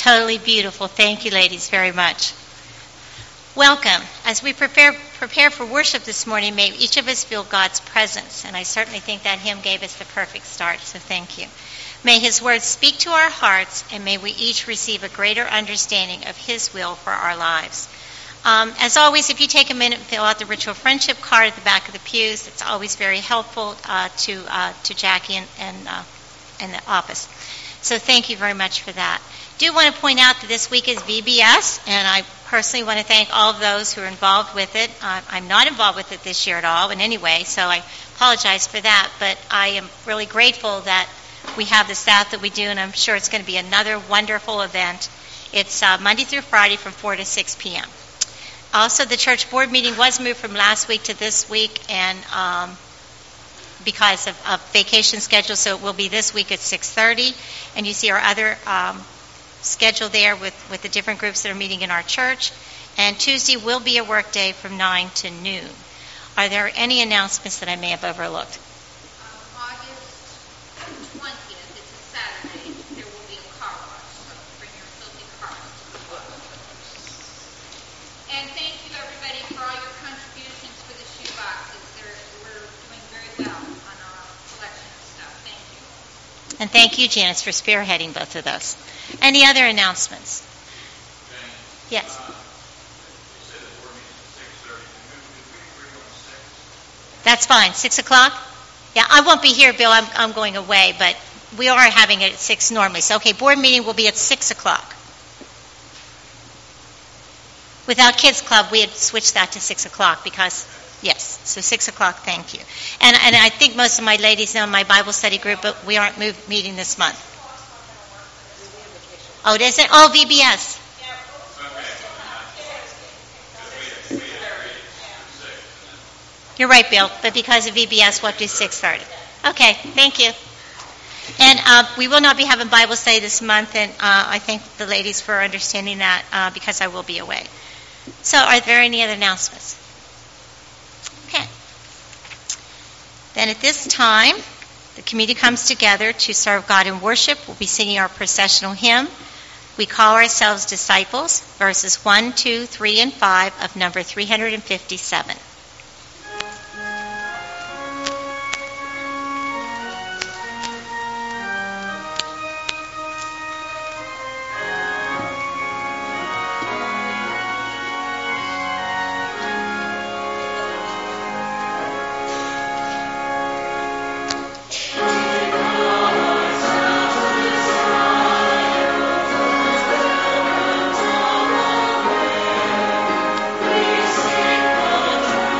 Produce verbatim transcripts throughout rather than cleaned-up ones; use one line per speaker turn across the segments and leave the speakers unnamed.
Totally beautiful. Thank you, ladies, very much. Welcome. As we prepare prepare for worship this morning, may each of us feel God's presence, and I certainly think that hymn gave us the perfect start, so thank you. May his words speak to our hearts, and may we each receive a greater understanding of his will for our lives. Um, as always, if you take a minute and fill out the Ritual Friendship card at the back of the pews, it's always very helpful uh, to uh, to Jackie and, and uh, in the office. So thank you very much for that. I do want to point out that this week is V B S, and I personally want to thank all of those who are involved with it. Uh, I'm not involved with it this year at all in any way, so I apologize for that, but I am really grateful that we have the staff that we do, and I'm sure it's going to be another wonderful event. It's uh, Monday through Friday from four to six p.m. Also, the church board meeting was moved from last week to this week, and um, because of, of vacation schedule, so it will be this week at six thirty. And you see our other um, schedule there with, with the different groups that are meeting in our church. And Tuesday will be a work day from nine to noon. Are there any announcements that I may have overlooked?
Um, August twentieth, it's a Saturday, there will be a car wash, so bring your filthy cars to the wash. And thank you, everybody, for all your contributions for the shoe boxes. They're, we're doing very well on our collection of stuff. Thank you.
And thank you, Janice, for spearheading both of those. Any other announcements?
Jane,
Yes.
Uh, you said the board meeting at six thirty. Did we agree on six?
That's fine. Six o'clock? Yeah, I won't be here, Bill. I'm, I'm going away, but we are having it at six normally. So, okay, board meeting will be at six o'clock. Without Kids Club, we had switched that to six o'clock because, yes, so six o'clock, thank you. And and I think most of my ladies know my Bible study group, but we aren't move, meeting this month. Oh, does it? Oh, V B S. You're right, Bill, but because of V B S, we'll have to do six thirty. Okay, thank you. And uh, we will not be having Bible study this month, and uh, I thank the ladies for understanding that uh, because I will be away. So are there any other announcements? Okay. Then at this time, the community comes together to serve God in worship. We'll be singing our processional hymn. We call ourselves disciples, verses one, two, three, and five of number three hundred fifty-seven.
Thank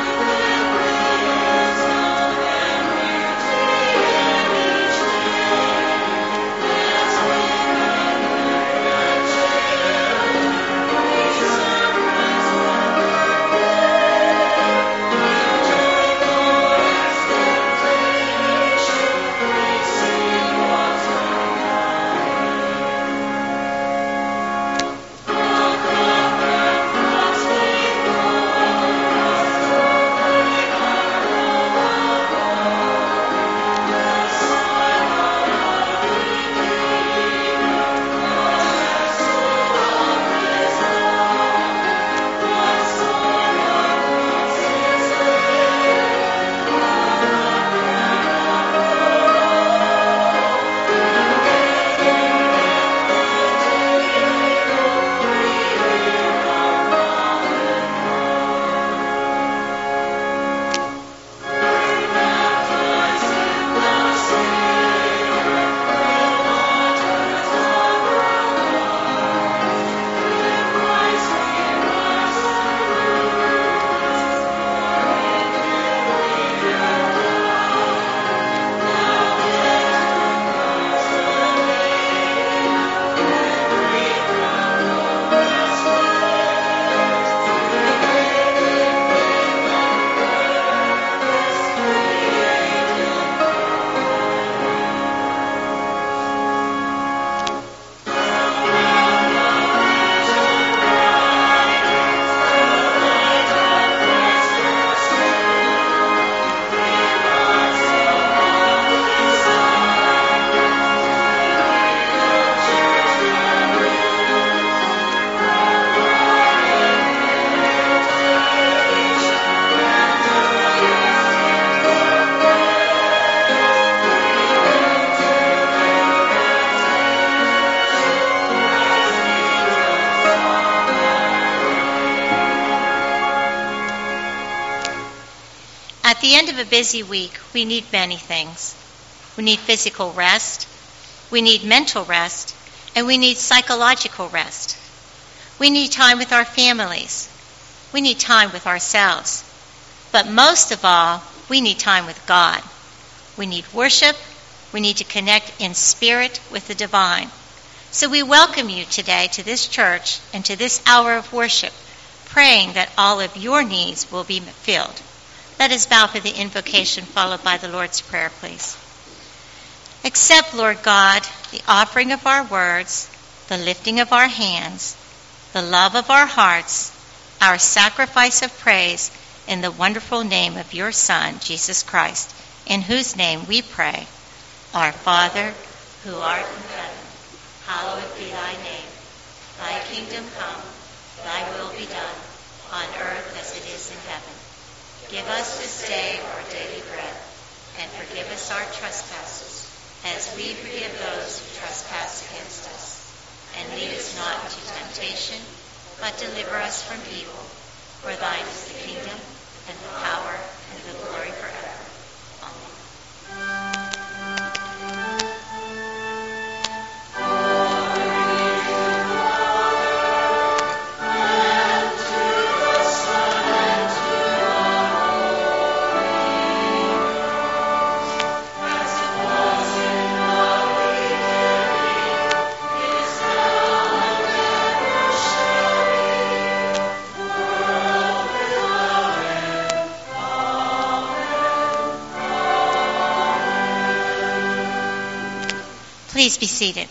the end of a busy week, we need many things. We need physical rest, we need mental rest, and we need psychological rest. We need time with our families. We need time with ourselves. But most of all, we need time with God. We need worship. We need to connect in spirit with the divine. So we welcome you today to this church and to this hour of worship, praying that all of your needs will be filled. Let us bow for the invocation followed by the Lord's Prayer, please. Accept, Lord God, the offering of our words, the lifting of our hands, the love of our hearts, our sacrifice of praise, in the wonderful name of your Son, Jesus Christ, in whose name we pray. Our Father, who art in heaven, hallowed be thy name. Thy kingdom come, thy will be done, on earth as it is in heaven. Give us this day our daily bread, and forgive us our trespasses, as we forgive those who trespass against us. And lead us not into temptation, but deliver us from evil. For thine is the kingdom, and the power, and the glory forever. Amen. Please be seated.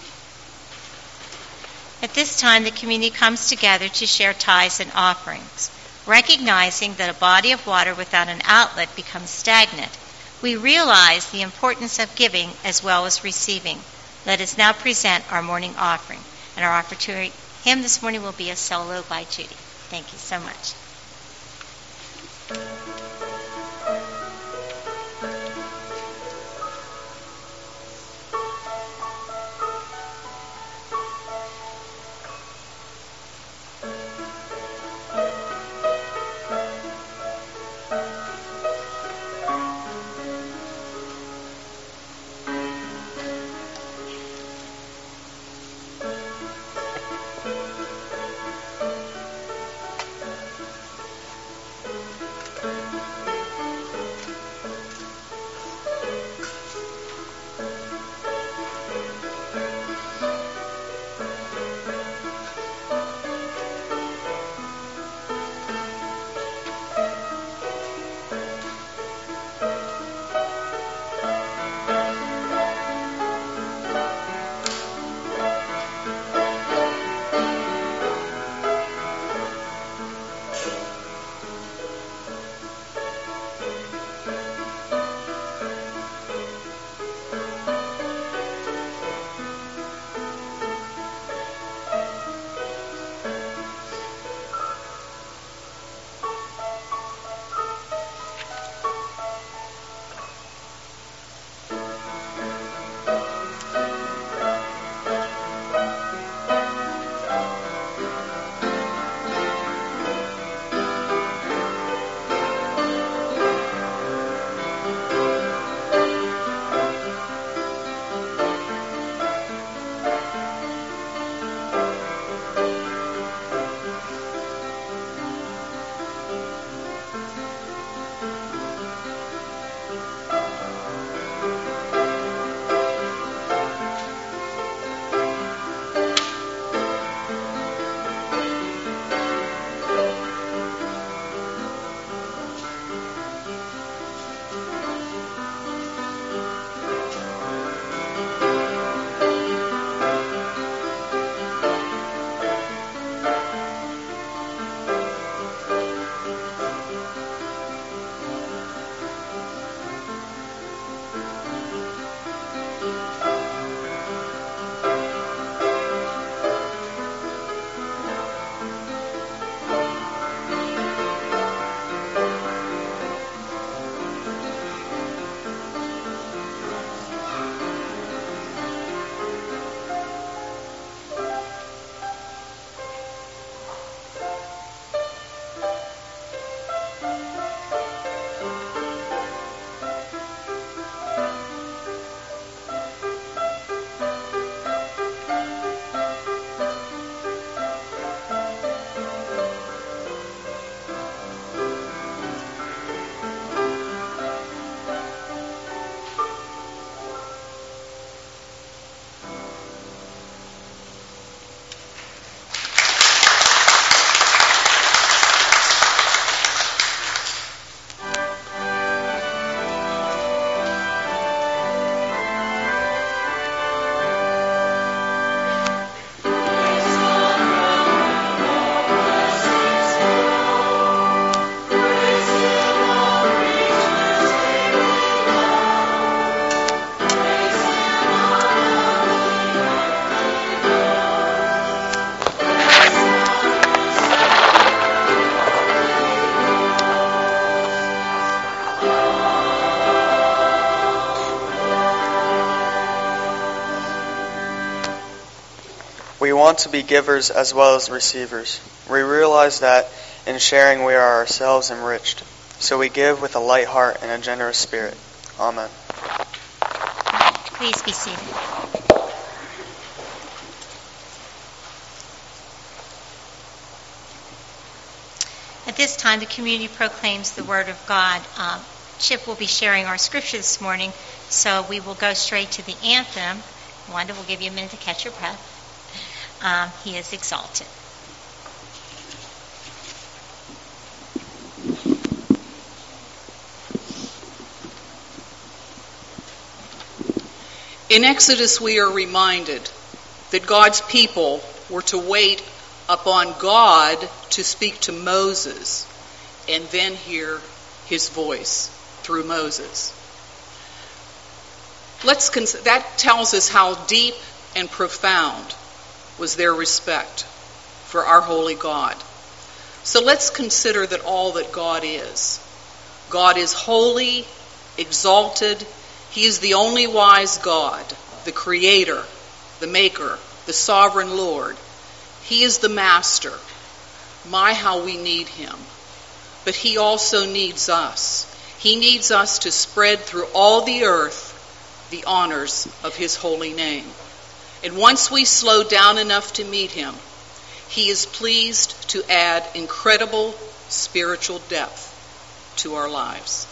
At this time, the community comes together to share tithes and offerings. Recognizing that a body of water without an outlet becomes stagnant, we realize the importance of giving as well as receiving. Let us now present our morning offering. And our offertory hymn this morning will be a solo by Judy. Thank you so much. Thank you.
want to be givers as well as receivers. We realize that in sharing we are ourselves enriched. So we give with a light heart and a generous spirit. Amen.
Please be seated. At this time, the community proclaims the Word of God. Um, Chip will be sharing our scripture this morning, so we will go straight to the anthem. Wanda will give you a minute to catch your breath. Um, he is exalted.
In Exodus, we are reminded that God's people were to wait upon God to speak to Moses and then hear his voice through Moses. Let's cons- that tells us how deep and profound was their respect for our holy God. So let's consider that all that God is. God is holy, exalted. He is the only wise God, the Creator, the Maker, the Sovereign Lord. He is the Master. My, how we need him. But he also needs us. He needs us to spread through all the earth the honors of his holy name. And once we slow down enough to meet him, he is pleased to add incredible spiritual depth to our lives.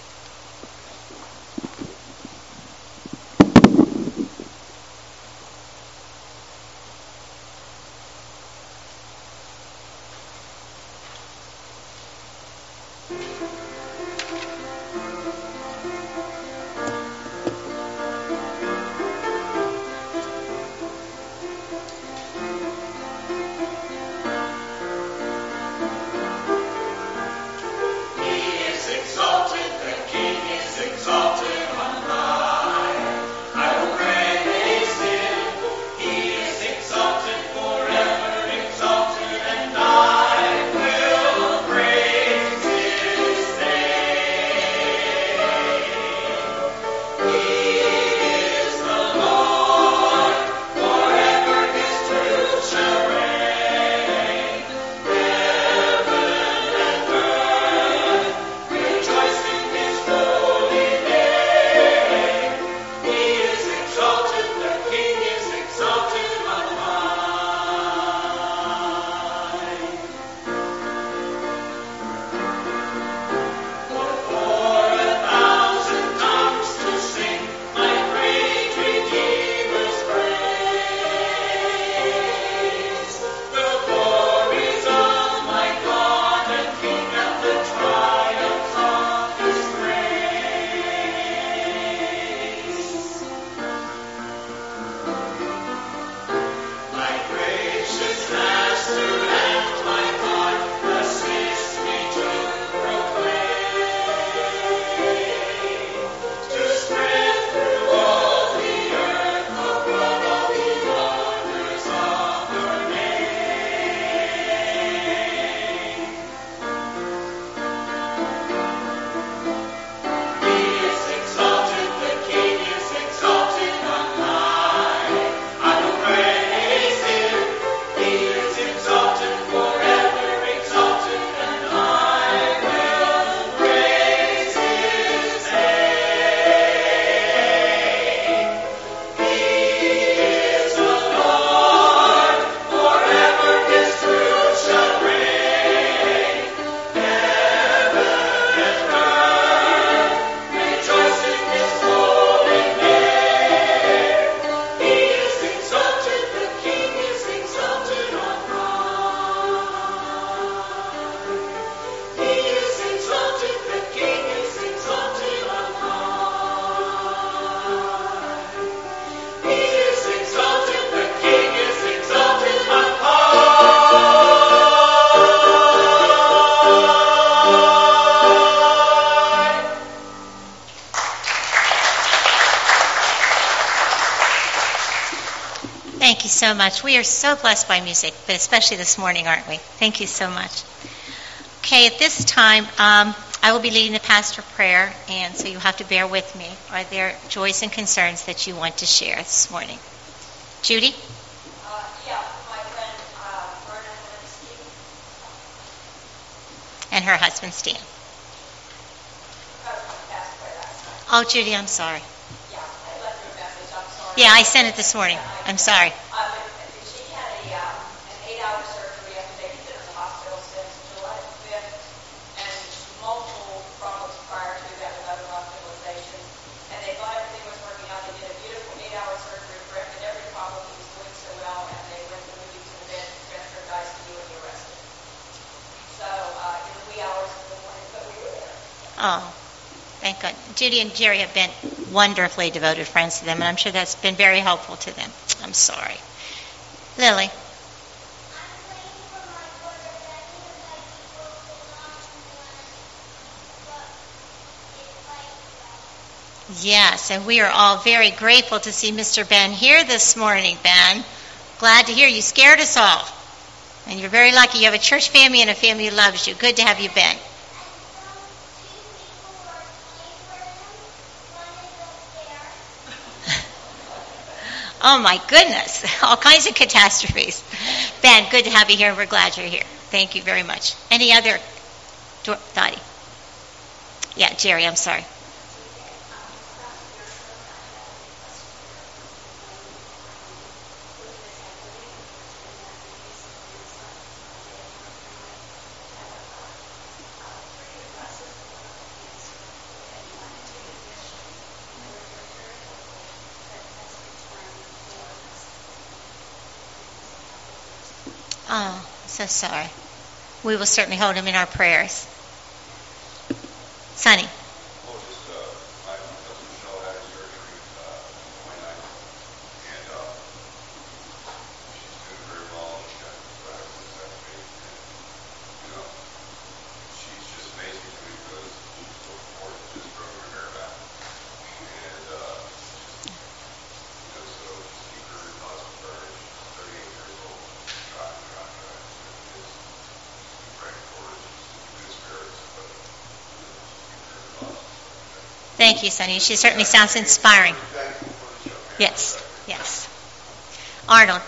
Thank you so much. We are so blessed by music, but especially this morning, aren't we? Thank you so much. Okay, at this time, um, I will be leading the pastor prayer, and so you have to bear with me. Are there joys and concerns that you want to share this morning? Judy?
Uh, yeah.
and her husband, Stan. Oh, Judy, I'm sorry. Yeah, I sent it this morning. I'm sorry. Oh, thank God. Judy and Jerry have been wonderfully devoted friends to them, and I'm sure that's been very helpful to them. I'm sorry. Lily. Yes, and we are all very grateful to see Mister Ben here this morning, Ben. Glad to hear you. Scared us all. And you're very lucky. You have a church family and a family who loves you. Good to have you, Ben. Oh, my goodness. All kinds of catastrophes. Ben, good to have you here, and we're glad you're here. Thank you very much. Any other? Dottie? Yeah, Jerry, I'm sorry. Oh, so sorry. We will certainly hold him in our prayers. Sonny.
Well, just, uh, my cousin Michelle had surgery, uh, twenty-ninth, and, uh, she's doing very well, and she got back to this activity, and, you know, she's just amazing to me because she's looking forward to just growing her hair back, and, uh, just, you know, so just keep her in thoughts with her, she's thirty-eight years old, try, try, try, so just keep praying for her, she's in good spirits, but, you know, just keep her in thoughts.
Thank you, Sonny. She certainly sounds inspiring. Yes, yes. Arnold.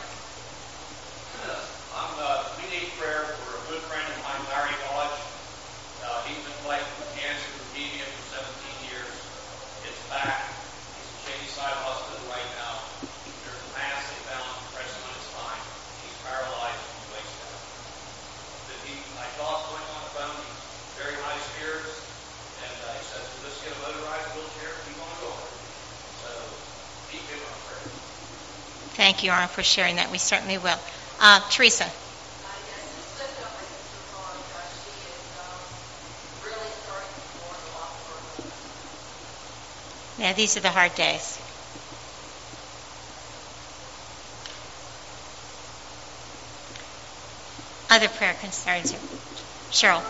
I'm, uh, we need prayer for a good friend of mine, Larry Dodge. Uh, he's been fighting with cancer, leukemia for seventeen years. It's back. He's in Shadyside Hospital right now. There's a mass they found pressed on his spine. He's paralyzed from the waist down. But he, I talked to him on the phone. He's very high spirits. And uh, he says, "Will this get a motorized wheelchair? We want to go over it." So keep him on prayer.
Thank you, Arnold, for sharing that. We certainly will. Uh, Teresa. Yeah, these are the hard days. Other prayer concerns? Cheryl.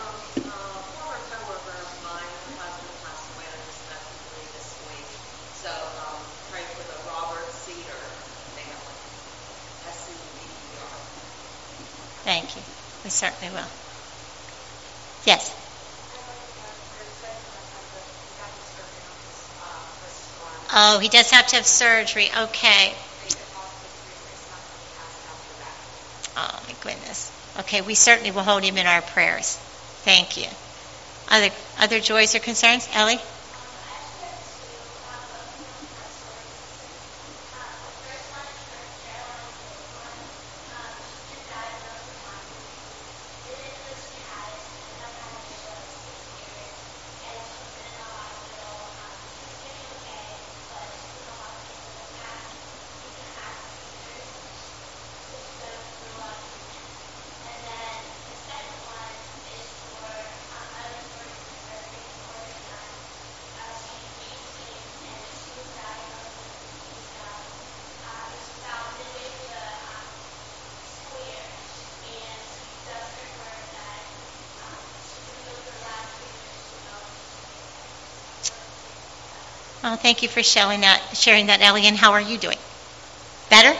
Thank you. We certainly will. Yes. Oh, he does have to have surgery. Okay. Oh, my goodness. Okay, we certainly will hold him in our prayers. Thank you. Other other joys or concerns? Ellie? Oh, thank you for sharing that, sharing that, Ellie. And how are you doing? Better?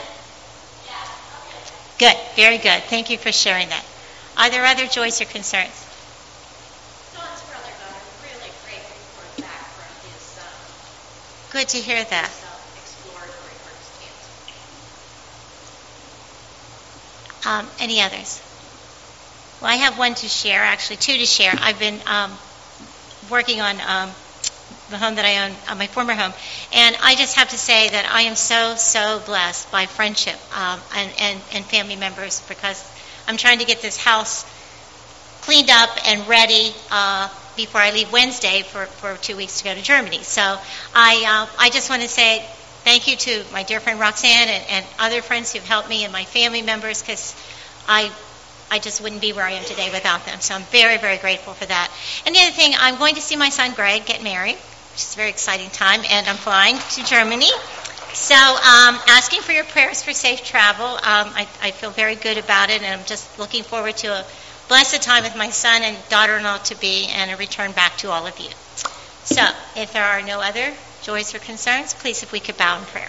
Good. Very good. Thank you for sharing that. Are there other joys or concerns?
Don's brother got a really great report back from his um,
Good to hear that.
his, uh, exploratory for his cancer.
Um, any others? Well, I have one to share, actually two to share. I've been um, working on um, the home that I own, uh, my former home, and I just have to say that I am so, so blessed by friendship um, and, and, and family members, because I'm trying to get this house cleaned up and ready uh, before I leave Wednesday for, for two weeks to go to Germany. So I uh, I just want to say thank you to my dear friend Roxanne and, and other friends who've helped me and my family members, because I I just wouldn't be where I am today without them. So I'm very, very grateful for that. And the other thing, I'm going to see my son Greg get married, which is a very exciting time, and I'm flying to Germany. So um, asking for your prayers for safe travel. Um, I, I feel very good about it, and I'm just looking forward to a blessed time with my son and daughter-in-law to be, and a return back to all of you. So if there are no other joys or concerns, please, if we could bow in prayer.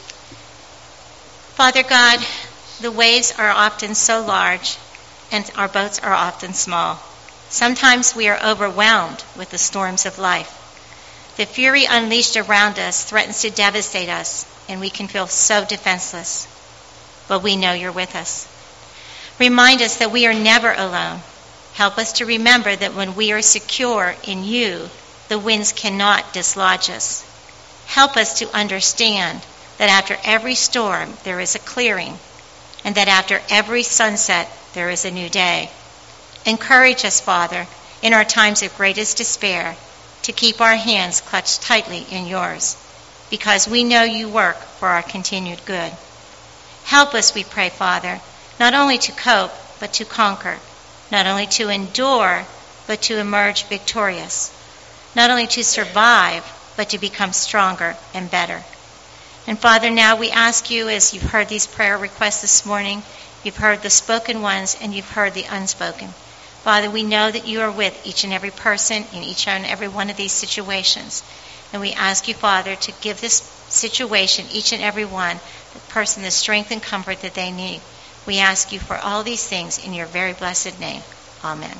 Father God, the waves are often so large, and our boats are often small. Sometimes we are overwhelmed with the storms of life. The fury unleashed around us threatens to devastate us, and we can feel so defenseless. But we know you're with us. Remind us that we are never alone. Help us to remember that when we are secure in you, the winds cannot dislodge us. Help us to understand that after every storm there is a clearing, and that after every sunset there is a new day. Encourage us, Father, in our times of greatest despair, to keep our hands clutched tightly in yours, because we know you work for our continued good. Help us, we pray, Father, not only to cope, but to conquer, not only to endure, but to emerge victorious, not only to survive, but to become stronger and better. And Father, now we ask you, as you've heard these prayer requests this morning, you've heard the spoken ones and you've heard the unspoken. Father, we know that you are with each and every person in each and every one of these situations. And we ask you, Father, to give this situation, each and every one, the person the strength and comfort that they need. We ask you for all these things in your very blessed name. Amen.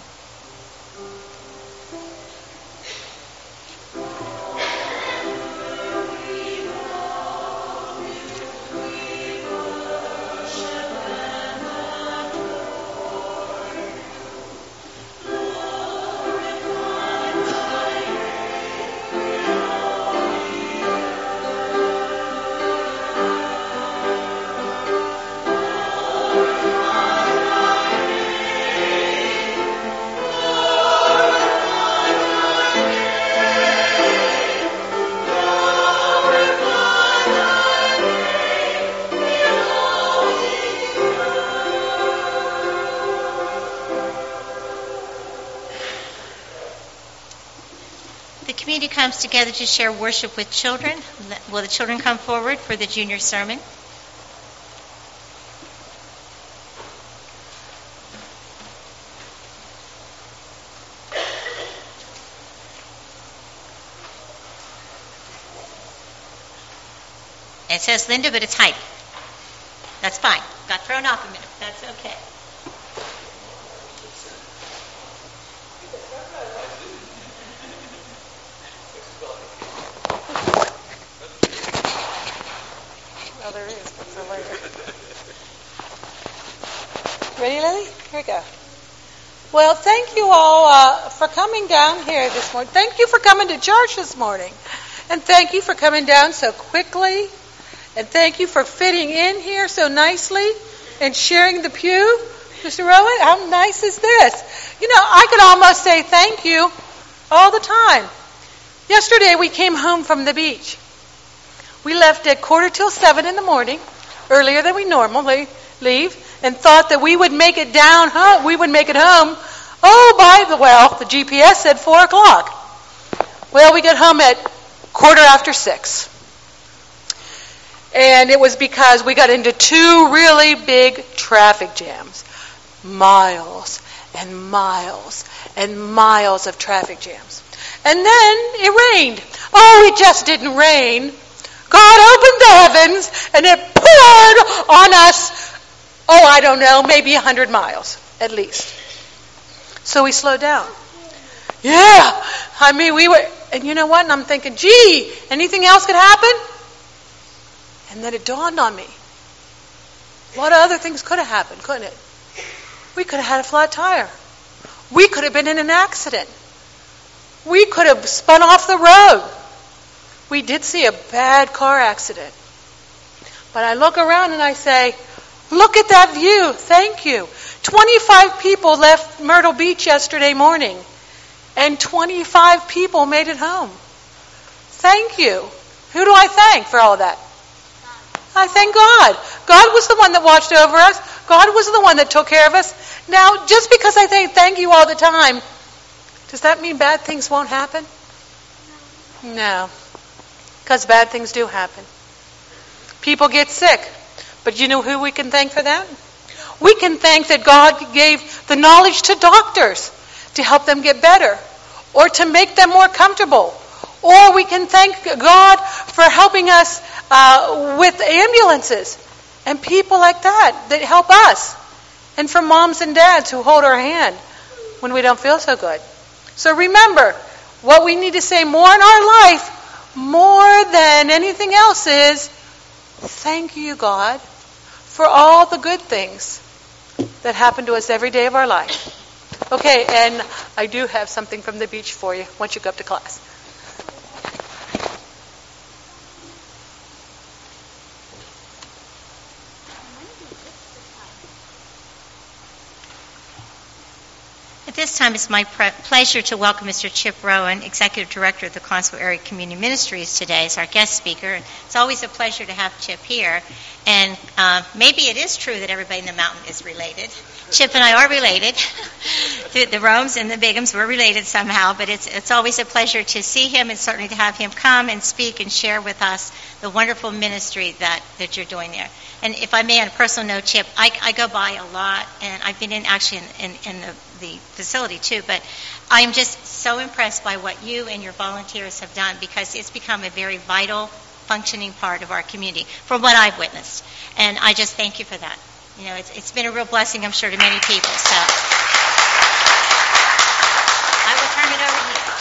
Comes together to share worship with children. Will the children come forward for the junior sermon? It says Linda, but it's Heidi. That's fine. Got thrown off a minute. That's okay.
There is, but for later. Ready, Lily? Here we go. Well, thank you all uh, for coming down here this morning. Thank you for coming to church this morning. And thank you for coming down so quickly. And thank you for fitting in here so nicely and sharing the pew. Mister Rowan, how nice is this? You know, I could almost say thank you all the time. Yesterday we came home from the beach. We left at quarter till seven in the morning, earlier than we normally leave, and thought that we would make it down home. We would make it home. Oh, by the well, the G P S said four o'clock. Well, we got home at quarter after six, and it was because we got into two really big traffic jams, miles and miles and miles of traffic jams, and then it rained. Oh, it just didn't rain. God opened the heavens, and it poured on us, oh, I don't know, maybe one hundred miles, at least. So we slowed down. Yeah, I mean, we were, and you know what? And I'm thinking, gee, anything else could happen? And then it dawned on me. A lot of other things could have happened, couldn't it? We could have had a flat tire. We could have been in an accident. We could have spun off the road. We did see a bad car accident. But I look around and I say, look at that view. Thank you. twenty-five people left Myrtle Beach yesterday morning, and twenty-five people made it home. Thank you. Who do I thank for all that? I thank God. God was the one that watched over us. God was the one that took care of us. Now, just because I say thank you all the time, does that mean bad things won't happen? No. Because bad things do happen. People get sick. But you know who we can thank for that? We can thank that God gave the knowledge to doctors to help them get better, or to make them more comfortable. Or we can thank God for helping us uh, with ambulances and people like that that help us. And for moms and dads who hold our hand when we don't feel so good. So remember, what we need to say more in our life, more than anything else, is thank you, God, for all the good things that happen to us every day of our life. Okay, and I do have something from the beach for you once you go up to class.
At this time, it's my pre- pleasure to welcome Mister Chip Rowan, Executive Director of the Conso Area Community Ministries, today as our guest speaker. And it's always a pleasure to have Chip here. And uh, maybe it is true that everybody in the mountain is related. Chip and I are related. the, the Romes and the Bighams were related somehow, but it's it's always a pleasure to see him and certainly to have him come and speak and share with us the wonderful ministry that, that you're doing there. And if I may, on a personal note, Chip, I, I go by a lot, and I've been in actually in, in, in the, the facility too, but I'm just so impressed by what you and your volunteers have done, because it's become a very vital, functioning part of our community, from what I've witnessed. And I just thank you for that. You know, it's, it's been a real blessing, I'm sure, to many people. So I will turn it over to you.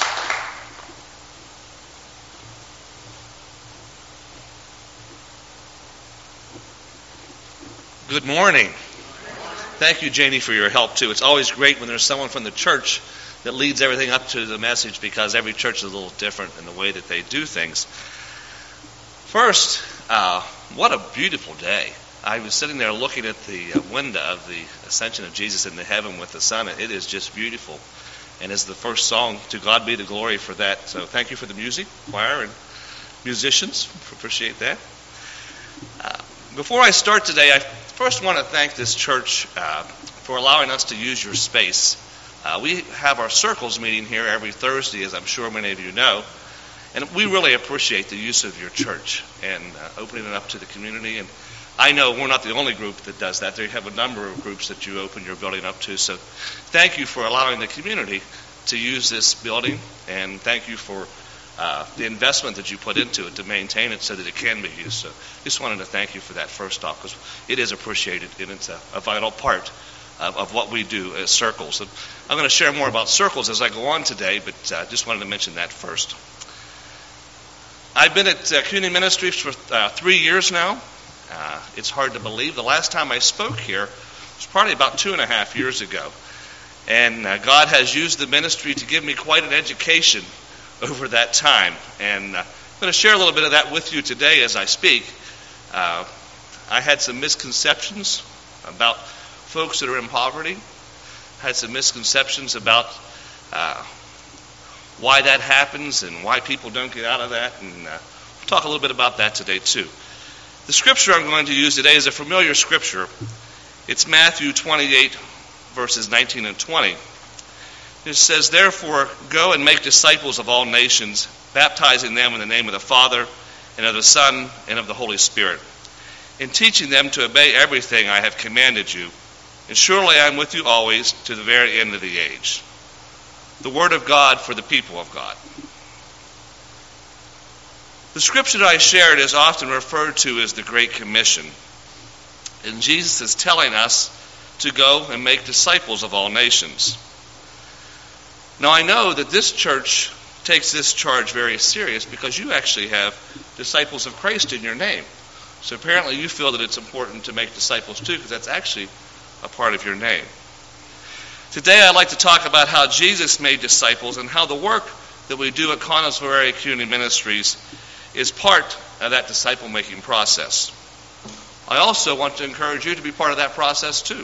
Good morning. Thank you, Janie, for your help, too. It's always great when there's someone from the church that leads everything up to the message, because every church is a little different in the way that they do things. First, uh, what a beautiful day. I was sitting there looking at the uh, window of the ascension of Jesus into heaven with the sun. It is just beautiful. And as the first song, to God be the glory for that. So thank you for the music, choir, and musicians. Appreciate that. Uh, before I start today, I first want to thank this church uh, for allowing us to use your space. Uh, we have our Circles meeting here every Thursday, as I'm sure many of you know. And we really appreciate the use of your church and uh, opening it up to the community. And I know we're not the only group that does that. They have a number of groups that you open your building up to. So thank you for allowing the community to use this building, and thank you for uh, the investment that you put into it to maintain it so that it can be used. So just wanted to thank you for that first off, because it is appreciated, and it's a, a vital part of, of what we do as Circles. And I'm going to share more about Circles as I go on today, but uh, just wanted to mention that first. I've been at uh, Community Ministries for uh, three years now. Uh, it's hard to believe. The last time I spoke here was probably about two and a half years ago. And uh, God has used the ministry to give me quite an education over that time. And uh, I'm going to share a little bit of that with you today as I speak. Uh, I had some misconceptions about folks that are in poverty. I had some misconceptions about uh, why that happens and why people don't get out of that. And uh, we'll talk a little bit about that today too. The scripture I'm going to use today is a familiar scripture. It's Matthew twenty-eight, verses nineteen and twenty. It says, "Therefore, go and make disciples of all nations, baptizing them in the name of the Father, and of the Son, and of the Holy Spirit, and teaching them to obey everything I have commanded you. And surely I am with you always, to the very end of the age." The word of God for the people of God. The scripture that I shared is often referred to as the Great Commission. And Jesus is telling us to go and make disciples of all nations. Now I know that this church takes this charge very serious, because you actually have disciples of Christ in your name. So apparently you feel that it's important to make disciples too, because that's actually a part of your name. Today I'd like to talk about how Jesus made disciples and how the work that we do at Connellsville Area Community Ministries is part of that disciple-making process. I also want to encourage you to be part of that process too.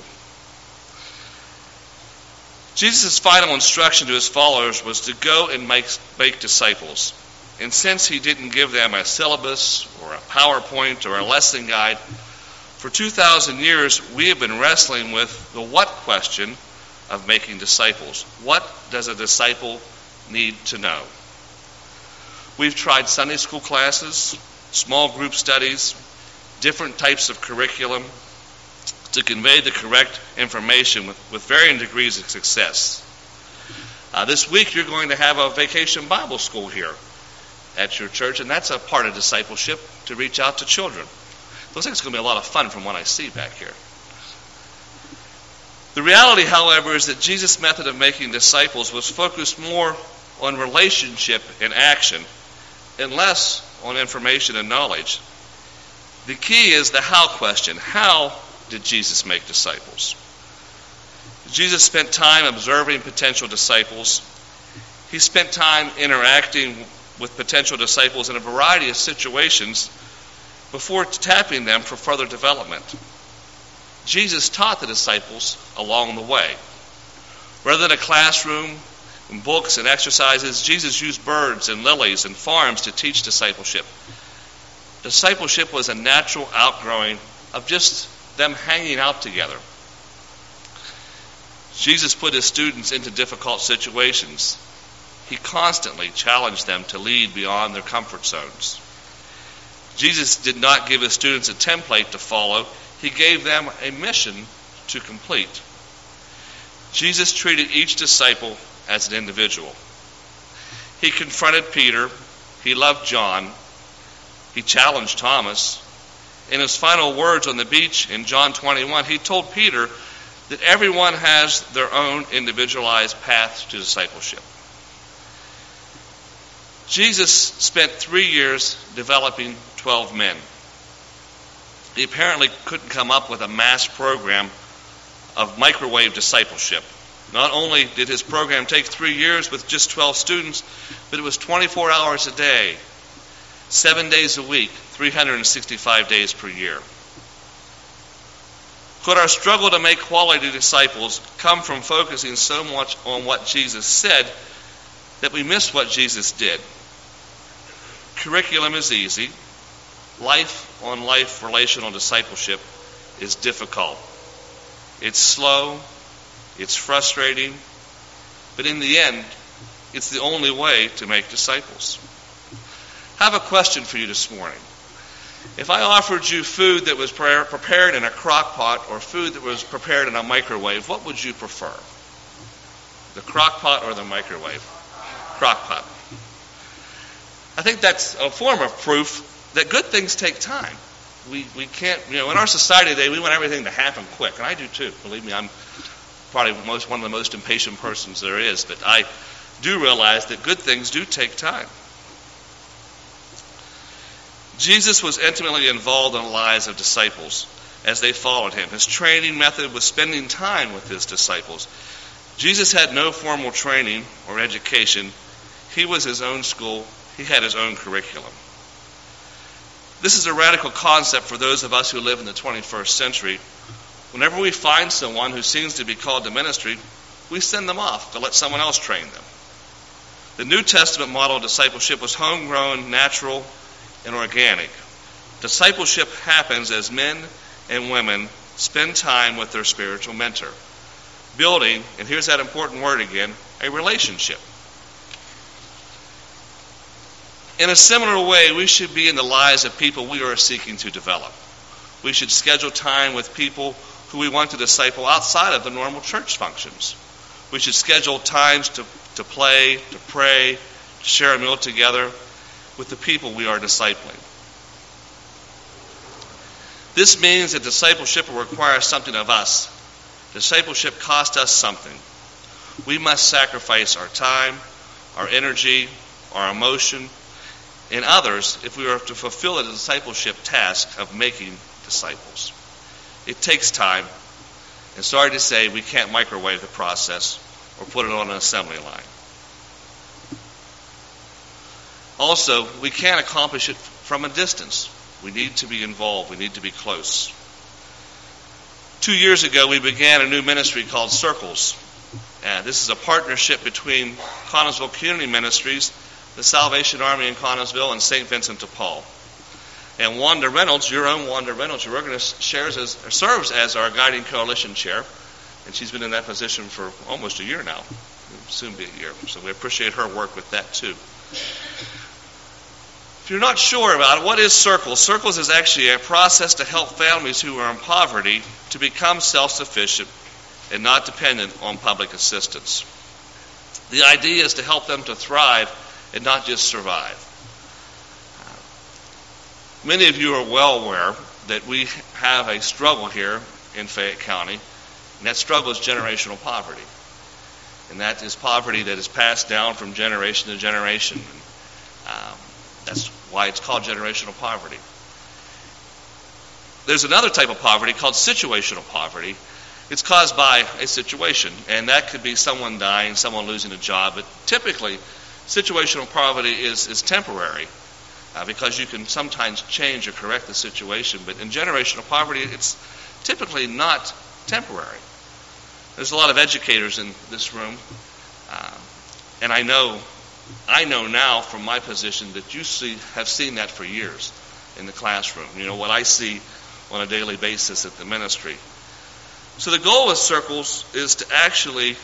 Jesus' final instruction to his followers was to go and make, make disciples. And since he didn't give them a syllabus or a PowerPoint or a lesson guide, for two thousand years we have been wrestling with the what question of making disciples. What does a disciple need to know? We've tried Sunday school classes, small group studies, different types of curriculum to convey the correct information with, with varying degrees of success. Uh, this week you're going to have a vacation Bible school here at your church, and that's a part of discipleship, to reach out to children. Looks like it's going to be a lot of fun from what I see back here. The reality, however, is that Jesus' method of making disciples was focused more on relationship and action and less on information and knowledge. The key is the how question. How did Jesus make disciples? Jesus spent time observing potential disciples. He spent time interacting with potential disciples in a variety of situations before tapping them for further development. Jesus taught the disciples along the way. Rather than a classroom and books and exercises, Jesus used birds and lilies and farms to teach discipleship. Discipleship was a natural outgrowing of just them hanging out together. Jesus put his students into difficult situations. He constantly challenged them to lead beyond their comfort zones. Jesus did not give his students a template to follow. He gave them a mission to complete. Jesus treated each disciple as an individual. He confronted Peter. He loved John. He challenged Thomas. In his final words on the beach in John twenty-one, he told Peter that everyone has their own individualized path to discipleship. Jesus spent three years developing twelve men. He apparently couldn't come up with a mass program of microwave discipleship. Not only did his program take three years with just twelve students, but it was twenty-four hours a day, seven days a week, three hundred sixty-five days per year. Could our struggle to make quality disciples come from focusing so much on what Jesus said that we miss what Jesus did? Curriculum is easy. Life-on-life relational discipleship is difficult. It's slow. It's frustrating. But in the end, it's the only way to make disciples. I have a question for you this morning. If I offered you food that was pre- prepared in a crock pot or food that was prepared in a microwave, what would you prefer? The crock pot or the microwave? Crock pot. I think that's a form of proof that good things take time. We we can't, you know, in our society today, we want everything to happen quick, and I do too. Believe me, I'm probably most, one of the most impatient persons there is, but I do realize that good things do take time. Jesus was intimately involved in the lives of disciples as they followed him. His training method was spending time with his disciples. Jesus had no formal training or education. He was his own school. He had his own curriculum. This is a radical concept for those of us who live in the twenty-first century. Whenever we find someone who seems to be called to ministry, we send them off to let someone else train them. The New Testament model of discipleship was homegrown, natural, and organic. Discipleship happens as men and women spend time with their spiritual mentor, building, and here's that important word again, a relationship. In a similar way, we should be in the lives of people we are seeking to develop. We should schedule time with people who we want to disciple outside of the normal church functions. We should schedule times to, to play, to pray, to share a meal together with the people we are discipling. This means that discipleship will require something of us. Discipleship costs us something. We must sacrifice our time, our energy, our emotion, and others if we are to fulfill the discipleship task of making disciples. It takes time, And sorry to say, we can't microwave the process or put it on an assembly line. Also, we can't accomplish it from a distance. We need to be involved. We need to be close. Two years ago, we began a new ministry called Circles. And this is a partnership between Connellsville Community Ministries, the Salvation Army in Connellsville, and Saint Vincent de Paul. And Wanda Reynolds, your own Wanda Reynolds, your organist, shares as, serves as our guiding coalition chair. And she's been in that position for almost a year now. It'll soon be a year. So we appreciate her work with that too. If you're not sure about it, what is Circles? Circles is actually a process to help families who are in poverty to become self-sufficient and not dependent on public assistance. The idea is to help them to thrive and not just survive. Uh, many of you are well aware that we have a struggle here in Fayette County, and that struggle is generational poverty. And that is poverty that is passed down from generation to generation. Um, that's why it's called generational poverty. There's another type of poverty called situational poverty. It's caused by a situation, and that could be someone dying, someone losing a job. But typically, situational poverty is, is temporary uh, because you can sometimes change or correct the situation. But in generational poverty, it's typically not temporary. There's a lot of educators in this room, uh, and I know I know now from my position that you see, have seen that for years in the classroom. You know, what I see on a daily basis at the ministry. So the goal of Circles is to actually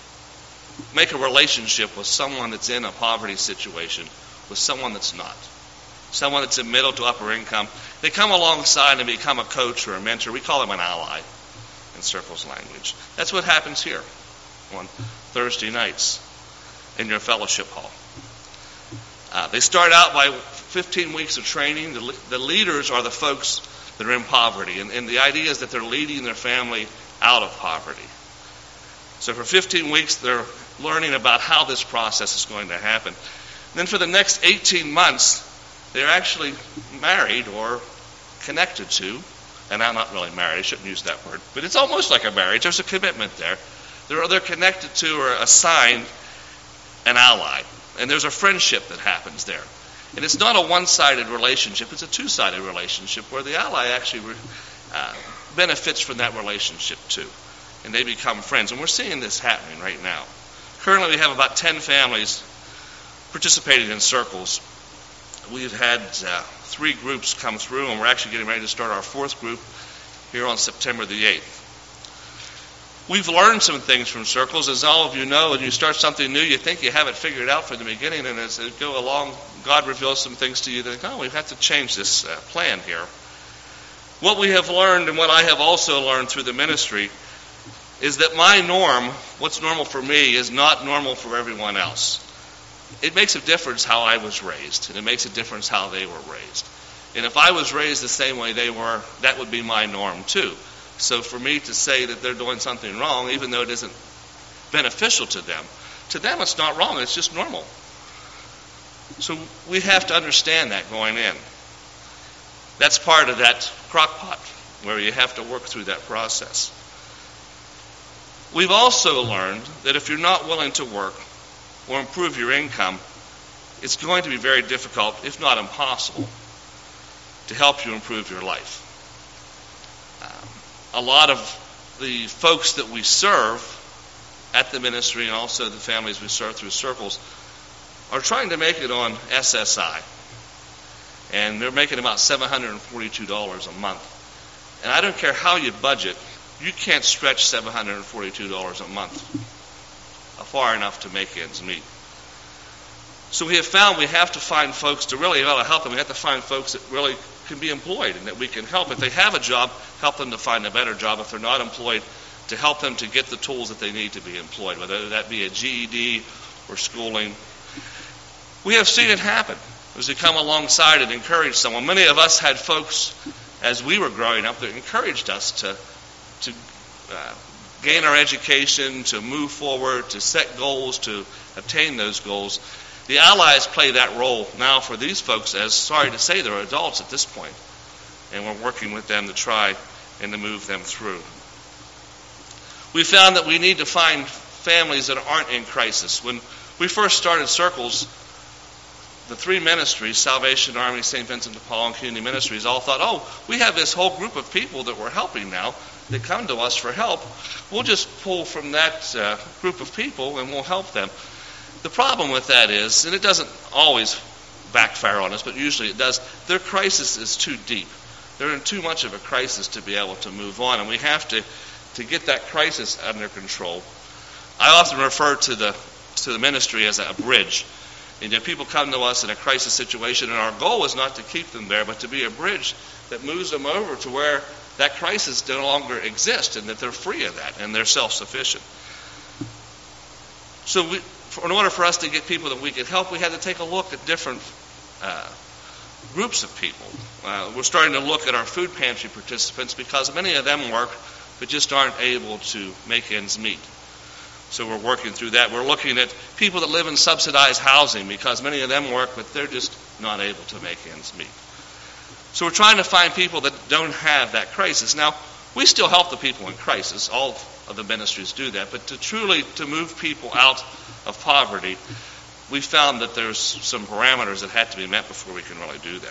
make a relationship with someone that's in a poverty situation with someone that's not. Someone that's in middle to upper income. They come alongside and become a coach or a mentor. We call them an ally in Circles language. That's what happens here on Thursday nights in your fellowship hall. Uh, they start out by fifteen weeks of training. The, the leaders are the folks that are in poverty, and, and the idea is that they're leading their family out of poverty. So for fifteen weeks, they're learning about how this process is going to happen. And then for the next eighteen months, they're actually married or connected to, and I'm not really married, I shouldn't use that word, but it's almost like a marriage. There's a commitment there. They're, they're connected to or assigned an ally. And there's a friendship that happens there. And it's not a one-sided relationship, it's a two-sided relationship where the ally actually uh, benefits from that relationship too. And they become friends. And we're seeing this happening right now. Currently we have about ten families participating in Circles. We've had uh, three groups come through, and we're actually getting ready to start our fourth group here on September the eighth. We've learned some things from Circles. As all of you know, when you start something new, you think you have it figured out from the beginning, and as you go along, God reveals some things to you that, oh, we have to change this uh, plan here. What we have learned, and what I have also learned through the ministry, is that my norm, what's normal for me, is not normal for everyone else. It makes a difference how I was raised, and it makes a difference how they were raised. And if I was raised the same way they were, that would be my norm too. So for me to say that they're doing something wrong, even though it isn't beneficial to them, to them it's not wrong, it's just normal. So we have to understand that going in. That's part of that crock pot where you have to work through that process. We've also learned that if you're not willing to work or improve your income, it's going to be very difficult, if not impossible, to help you improve your life. Um, a lot of the folks that we serve at the ministry and also the families we serve through Circles are trying to make it on S S I. And they're making about seven hundred forty-two dollars a month. And I don't care how you budget, you can't stretch seven hundred forty-two dollars a month far enough to make ends meet. So we have found we have to find folks to really well, help them. We have to find folks that really can be employed and that we can help. If they have a job, help them to find a better job. If they're not employed, to help them to get the tools that they need to be employed, whether that be a G E D or schooling. We have seen it happen as we come alongside and encourage someone. Many of us had folks, as we were growing up, that encouraged us to, to uh, gain our education, to move forward, to set goals, to obtain those goals. The allies play that role now for these folks, as sorry to say, they're adults at this point, and we're working with them to try and to move them through. We found that we need to find families that aren't in crisis. When we first started Circles, the three ministries, Salvation Army, Saint Vincent de Paul, and Community Ministries, all thought, oh, we have this whole group of people that we're helping now that come to us for help. We'll just pull from that uh, group of people and we'll help them. The problem with that is, and it doesn't always backfire on us, but usually it does, their crisis is too deep. They're in too much of a crisis to be able to move on, and we have to, to get that crisis under control. I often refer to the to the ministry as a bridge. And you know, people come to us in a crisis situation, and our goal is not to keep them there, but to be a bridge that moves them over to where that crisis no longer exists, and that they're free of that, and they're self-sufficient. So we, for, in order for us to get people that we could help, we had to take a look at different uh, groups of people. Uh, we're starting to look at our food pantry participants because many of them work, but just aren't able to make ends meet. So we're working through that. We're looking at people that live in subsidized housing because many of them work, but they're just not able to make ends meet. So we're trying to find people that don't have that crisis. Now, we still help the people in crisis. All of the ministries do that. But to truly to move people out of poverty, we found that there's some parameters that had to be met before we can really do that.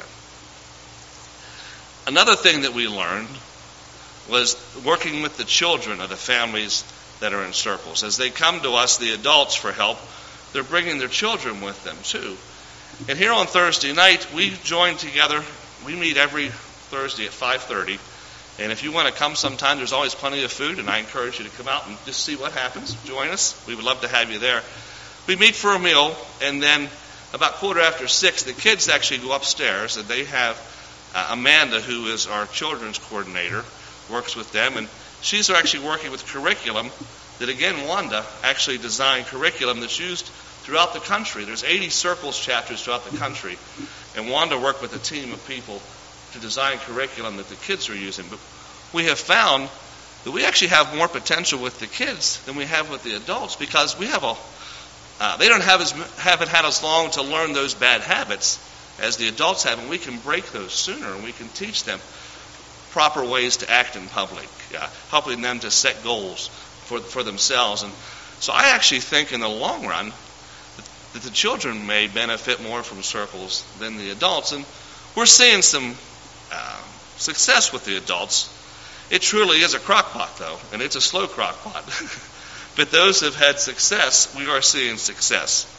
Another thing that we learned was working with the children of the families that are in Circles. As they come to us, the adults, for help, they're bringing their children with them too. And here on Thursday night, we join together. We meet every Thursday at five thirty. And if you want to come sometime, there's always plenty of food, and I encourage you to come out and just see what happens. Join us. We would love to have you there. We meet for a meal, and then about quarter after six, the kids actually go upstairs, and they have uh, Amanda, who is our children's coordinator, works with them, and she's actually working with curriculum that, again, Wanda actually designed curriculum that's used throughout the country. There's eighty Circles chapters throughout the country, and Wanda worked with a team of people to design curriculum that the kids are using. But we have found that we actually have more potential with the kids than we have with the adults because we have a uh, they don't have as haven't had as long to learn those bad habits as the adults have, and we can break those sooner, and we can teach them proper ways to act in public, uh, helping them to set goals for for themselves. And so I actually think in the long run that, that the children may benefit more from Circles than the adults. And we're seeing some uh, success with the adults. It truly is a crock pot, though, and it's a slow crock pot. But those who have had success, we are seeing success.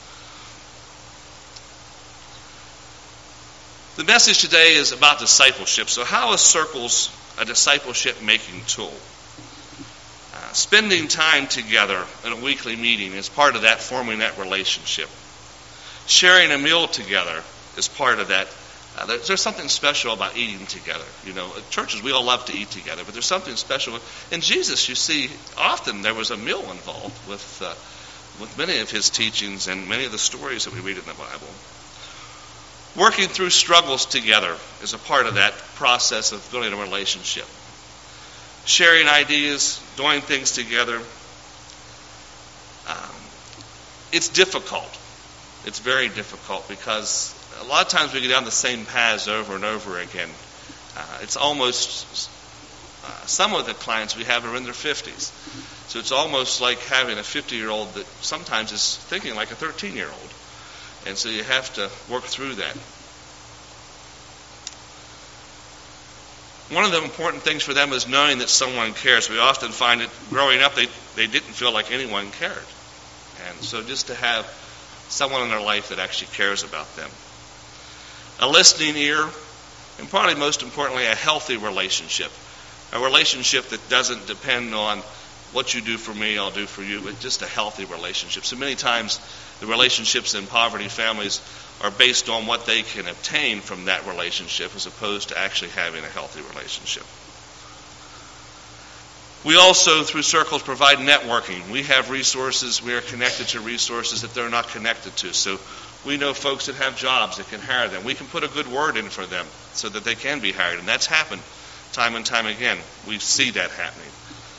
The message today is about discipleship. So how is Circles a discipleship-making tool? Uh, spending time together in a weekly meeting is part of that, forming that relationship. Sharing a meal together is part of that. Uh, there, there's something special about eating together. You know, at churches, we all love to eat together, but there's something special. In Jesus, you see, often there was a meal involved with, uh, with many of his teachings and many of the stories that we read in the Bible. Working through struggles together is a part of that process of building a relationship. Sharing ideas, doing things together. Um, it's difficult. It's very difficult because a lot of times we go down the same paths over and over again. Uh, it's almost, uh, some of the clients we have are in their fifties. So it's almost like having a fifty-year-old that sometimes is thinking like a thirteen-year-old. And so you have to work through that. One of the important things for them is knowing that someone cares. We often find that growing up, they, they didn't feel like anyone cared. And so just to have someone in their life that actually cares about them. A listening ear, and probably most importantly, a healthy relationship. A relationship that doesn't depend on what you do for me, I'll do for you, but just a healthy relationship. So many times the relationships in poverty families are based on what they can obtain from that relationship as opposed to actually having a healthy relationship. We also, through Circles, provide networking. We have resources. We are connected to resources that they're not connected to. So we know folks that have jobs that can hire them. We can put a good word in for them so that they can be hired. And that's happened time and time again. We see that happening.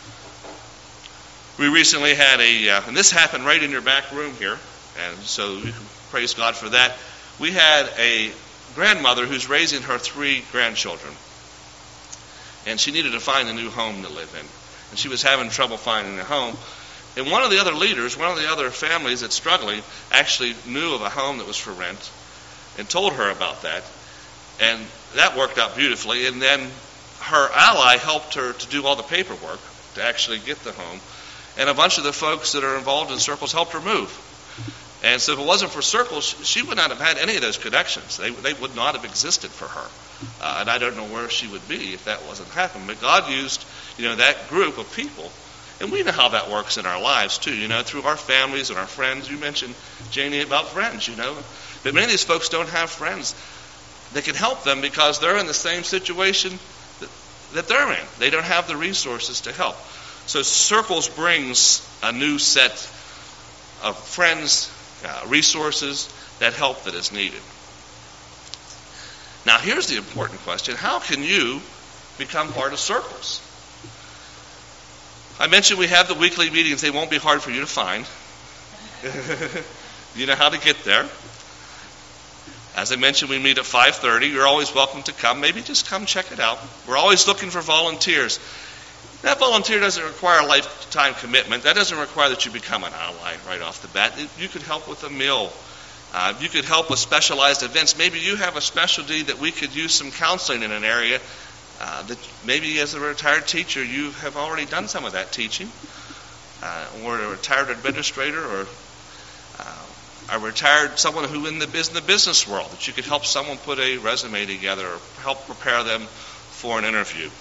We recently had a, uh, and this happened right in your back room here, and so we praise God for that. We had a grandmother who's raising her three grandchildren, and she needed to find a new home to live in. and she was having trouble finding a home. And one of the other leaders, one of the other families that's struggling, actually knew of a home that was for rent and told her about that. And that worked out beautifully. And then her ally helped her to do all the paperwork to actually get the home. And a bunch of the folks that are involved in Circles helped her move. And so if it wasn't for Circles, she would not have had any of those connections. They, they would not have existed for her. Uh, and I don't know where she would be if that wasn't happening. But God used, you know, that group of people. And we know how that works in our lives, too, you know, through our families and our friends. You mentioned, Janie, about friends, you know. But many of these folks don't have friends that can help them because they're in the same situation that, that they're in. They don't have the resources to help. So Circles brings a new set of friends, uh, resources, that help that is needed. Now, here's the important question. How can you become part of Circles? I mentioned we have the weekly meetings. They won't be hard for you to find. You know how to get there. As I mentioned, we meet at five thirty. You're always welcome to come. Maybe just come check it out. We're always looking for volunteers. That volunteer doesn't require a lifetime commitment. That doesn't require that you become an ally right off the bat. You could help with a meal. Uh, you could help with specialized events. Maybe you have a specialty that we could use some counseling in an area. Uh, that maybe as a retired teacher, you have already done some of that teaching. Uh, or a retired administrator, or uh, a retired someone who in the, is in the business world, that you could help someone put a resume together or help prepare them for an interview.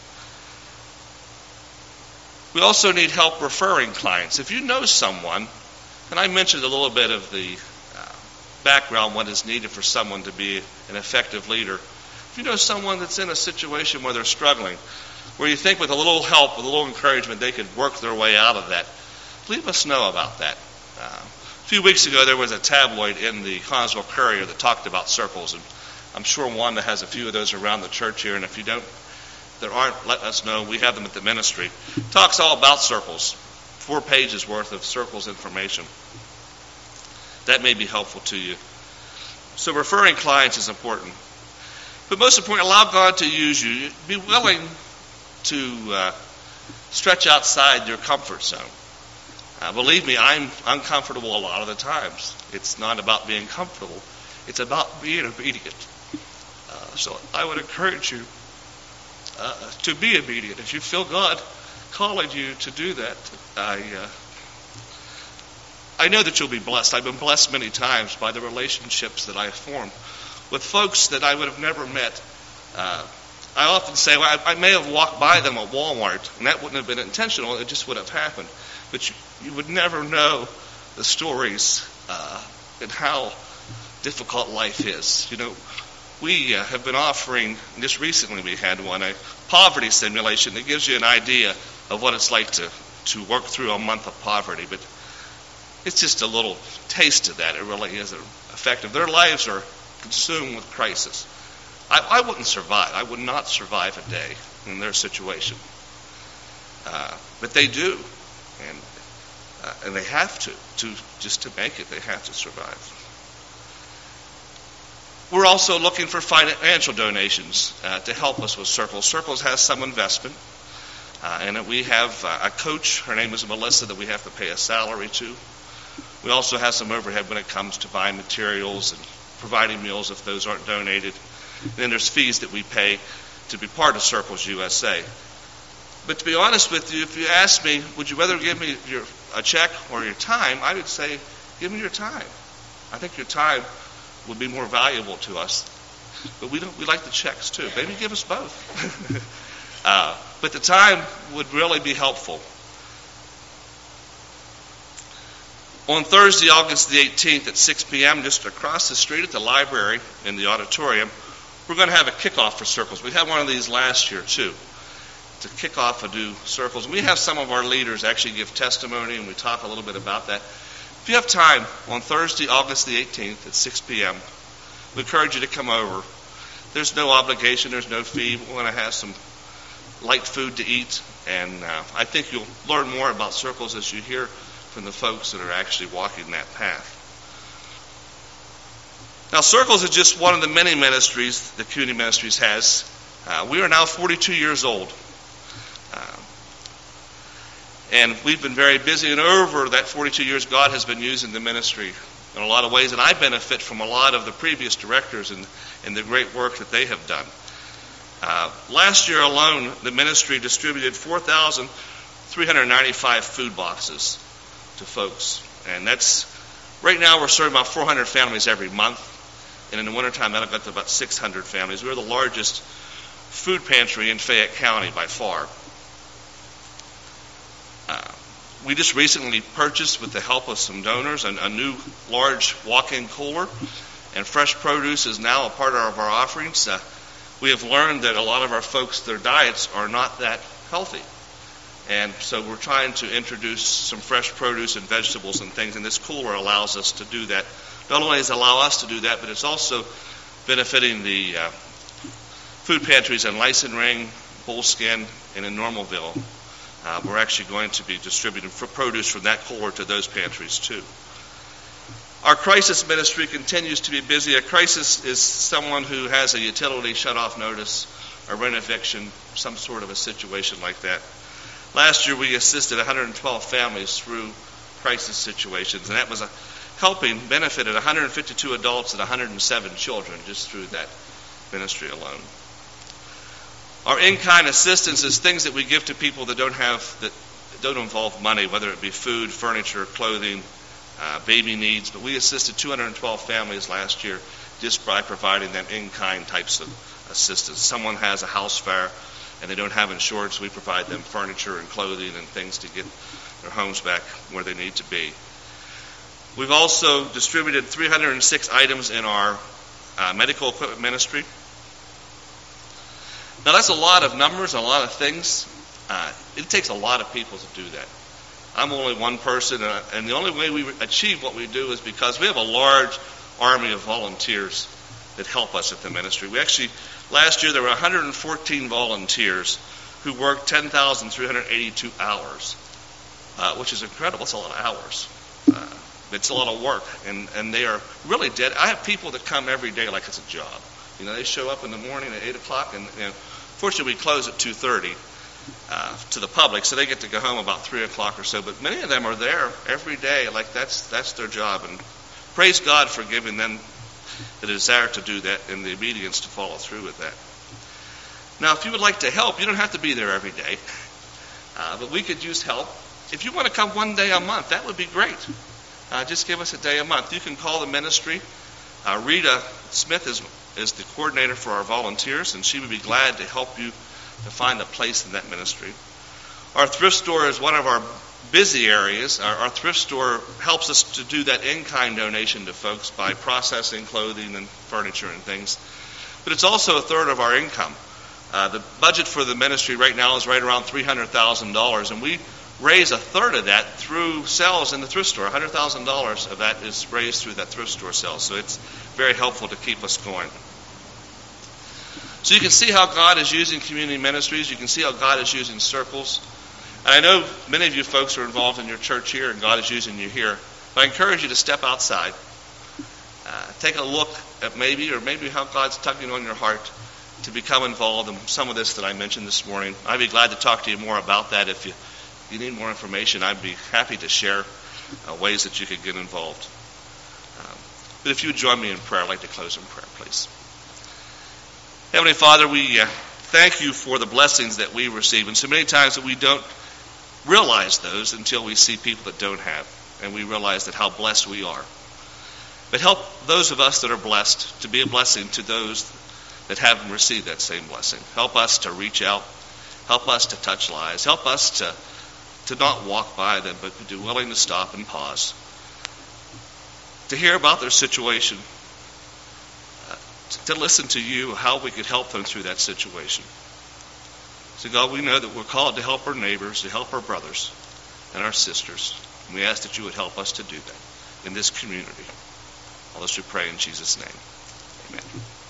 We also need help referring clients. If you know someone, and I mentioned a little bit of the uh, background, what is needed for someone to be an effective leader. If you know someone that's in a situation where they're struggling, where you think with a little help, with a little encouragement, they could work their way out of that, leave us know about that. Uh, a few weeks ago, there was a tabloid in the Connersville Courier that talked about Circles, and I'm sure Wanda has a few of those around the church here, and if you don't, there aren't, let us know. We have them at the ministry. It talks all about Circles, four pages worth of Circles information. That may be helpful to you. So referring clients is important. But most important, allow God to use you. Be willing to uh, stretch outside your comfort zone. Uh, believe me, I'm uncomfortable a lot of the times. It's not about being comfortable. It's about being obedient. Uh, so I would encourage you uh, to be obedient. If you feel God calling you to do that, I, uh, I know that you'll be blessed. I've been blessed many times by the relationships that I have formed with folks that I would have never met. Uh, I often say, well, I, I may have walked by them at Walmart, and that wouldn't have been intentional. It just would have happened. But you, you would never know the stories uh, and how difficult life is. You know, we uh, have been offering, just recently we had one, a poverty simulation that gives you an idea of what it's like to, to work through a month of poverty. But it's just a little taste of that. It really isn't effective. Their lives are consumed with crisis. I, I wouldn't survive. I would not survive a day in their situation. Uh, but they do. And uh, and they have to, to just to make it, they have to survive. We're also looking for financial donations uh, to help us with Circles. Circles has some investment, uh, and we have uh, a coach. Her name is Melissa, that we have to pay a salary to. We also have some overhead when it comes to buying materials and providing meals if those aren't donated. And then there's fees that we pay to be part of Circles U S A. But to be honest with you, if you ask me, would you rather give me your, a check or your time, I would say, give me your time. I think your time would be more valuable to us. But we don't. We like the checks too. Maybe give us both. uh, but the time would really be helpful. On Thursday, August the eighteenth at six p.m., just across the street at the library in the auditorium, we're going to have a kickoff for Circles. We had one of these last year too, to kick off a new Circles. We have some of our leaders actually give testimony, and we talk a little bit about that. If you have time, on Thursday, August the eighteenth at six p.m., we encourage you to come over. There's no obligation. There's no fee. We're going to have some light food to eat, and uh, I think you'll learn more about Circles as you hear from the folks that are actually walking that path. Now, Circles is just one of the many ministries that Community Ministries has. Uh, we are now forty-two years old. Uh, And we've been very busy, and over that forty-two years, God has been using the ministry in a lot of ways, and I benefit from a lot of the previous directors and, and the great work that they have done. Uh, last year alone, the ministry distributed four thousand three hundred ninety-five food boxes to folks. And that's, right now we're serving about four hundred families every month. And in the wintertime, that'll get to about six hundred families. We're the largest food pantry in Fayette County by far. Uh, we just recently purchased, with the help of some donors, a, a new large walk-in cooler. And fresh produce is now a part of our offerings. Uh, we have learned that a lot of our folks, their diets are not that healthy. And so we're trying to introduce some fresh produce and vegetables and things, and this cooler allows us to do that. Not only does it allow us to do that, but it's also benefiting the uh, food pantries in Lyson Ring, Bullskin, and in Normalville. Uh, we're actually going to be distributing for produce from that cooler to those pantries too. Our crisis ministry continues to be busy. A crisis is someone who has a utility shut-off notice, a rent eviction, some sort of a situation like that. Last year we assisted one hundred twelve families through crisis situations, and that was a helping benefited one hundred fifty-two adults and one hundred seven children just through that ministry alone. Our in-kind assistance is things that we give to people that don't have, that don't involve money, whether it be food, furniture, clothing, uh, baby needs. But we assisted two hundred twelve families last year just by providing them in-kind types of assistance. Someone has a house fire and they don't have insurance, we provide them furniture and clothing and things to get their homes back where they need to be. We've also distributed three hundred six items in our uh, medical equipment ministry. Now that's a lot of numbers, a lot of things. Uh, it takes a lot of people to do that. I'm only one person, uh, and the only way we achieve what we do is because we have a large army of volunteers that help us at the ministry. We actually, last year there were one hundred fourteen volunteers who worked ten thousand three hundred eighty-two hours, uh, which is incredible. It's a lot of hours. Uh, it's a lot of work, and, and they are really dead. I have people that come every day like it's a job. You know, they show up in the morning at eight o'clock, and you know, fortunately we close at two thirty uh, to the public, so they get to go home about three o'clock or so. But many of them are there every day, like that's that's their job. And praise God for giving them the desire to do that and the obedience to follow through with that. Now, if you would like to help, you don't have to be there every day, uh, but we could use help. If you want to come one day a month, that would be great. Uh, just give us a day a month. You can call the ministry. Uh, Rita Smith is is the coordinator for our volunteers, and she would be glad to help you to find a place in that ministry. Our thrift store is one of our busy areas. Our, our thrift store helps us to do that in-kind donation to folks by processing clothing and furniture and things. But it's also a third of our income. Uh, the budget for the ministry right now is right around three hundred thousand dollars, and we raise a third of that through sales in the thrift store. one hundred thousand dollars of that is raised through that thrift store sales, so it's very helpful to keep us going. So you can see how God is using community ministries. You can see how God is using circles. And I know many of you folks are involved in your church here, and God is using you here. But I encourage you to step outside. Uh, take a look at maybe, or maybe how God's tugging on your heart to become involved in some of this that I mentioned this morning. I'd be glad to talk to you more about that. If you, if you need more information, I'd be happy to share uh, ways that you could get involved. Um, but if you would join me in prayer, I'd like to close in prayer, please. Heavenly Father, we uh, thank you for the blessings that we receive. And so many times that we don't realize those until we see people that don't have. And we realize that how blessed we are. But help those of us that are blessed to be a blessing to those that haven't received that same blessing. Help us to reach out. Help us to touch lives. Help us to, to not walk by them, but to be willing to stop and pause. To hear about their situation. To listen to you, how we could help them through that situation. So God, we know that we're called to help our neighbors, to help our brothers and our sisters. And we ask that you would help us to do that in this community. All this we pray in Jesus' name. Amen.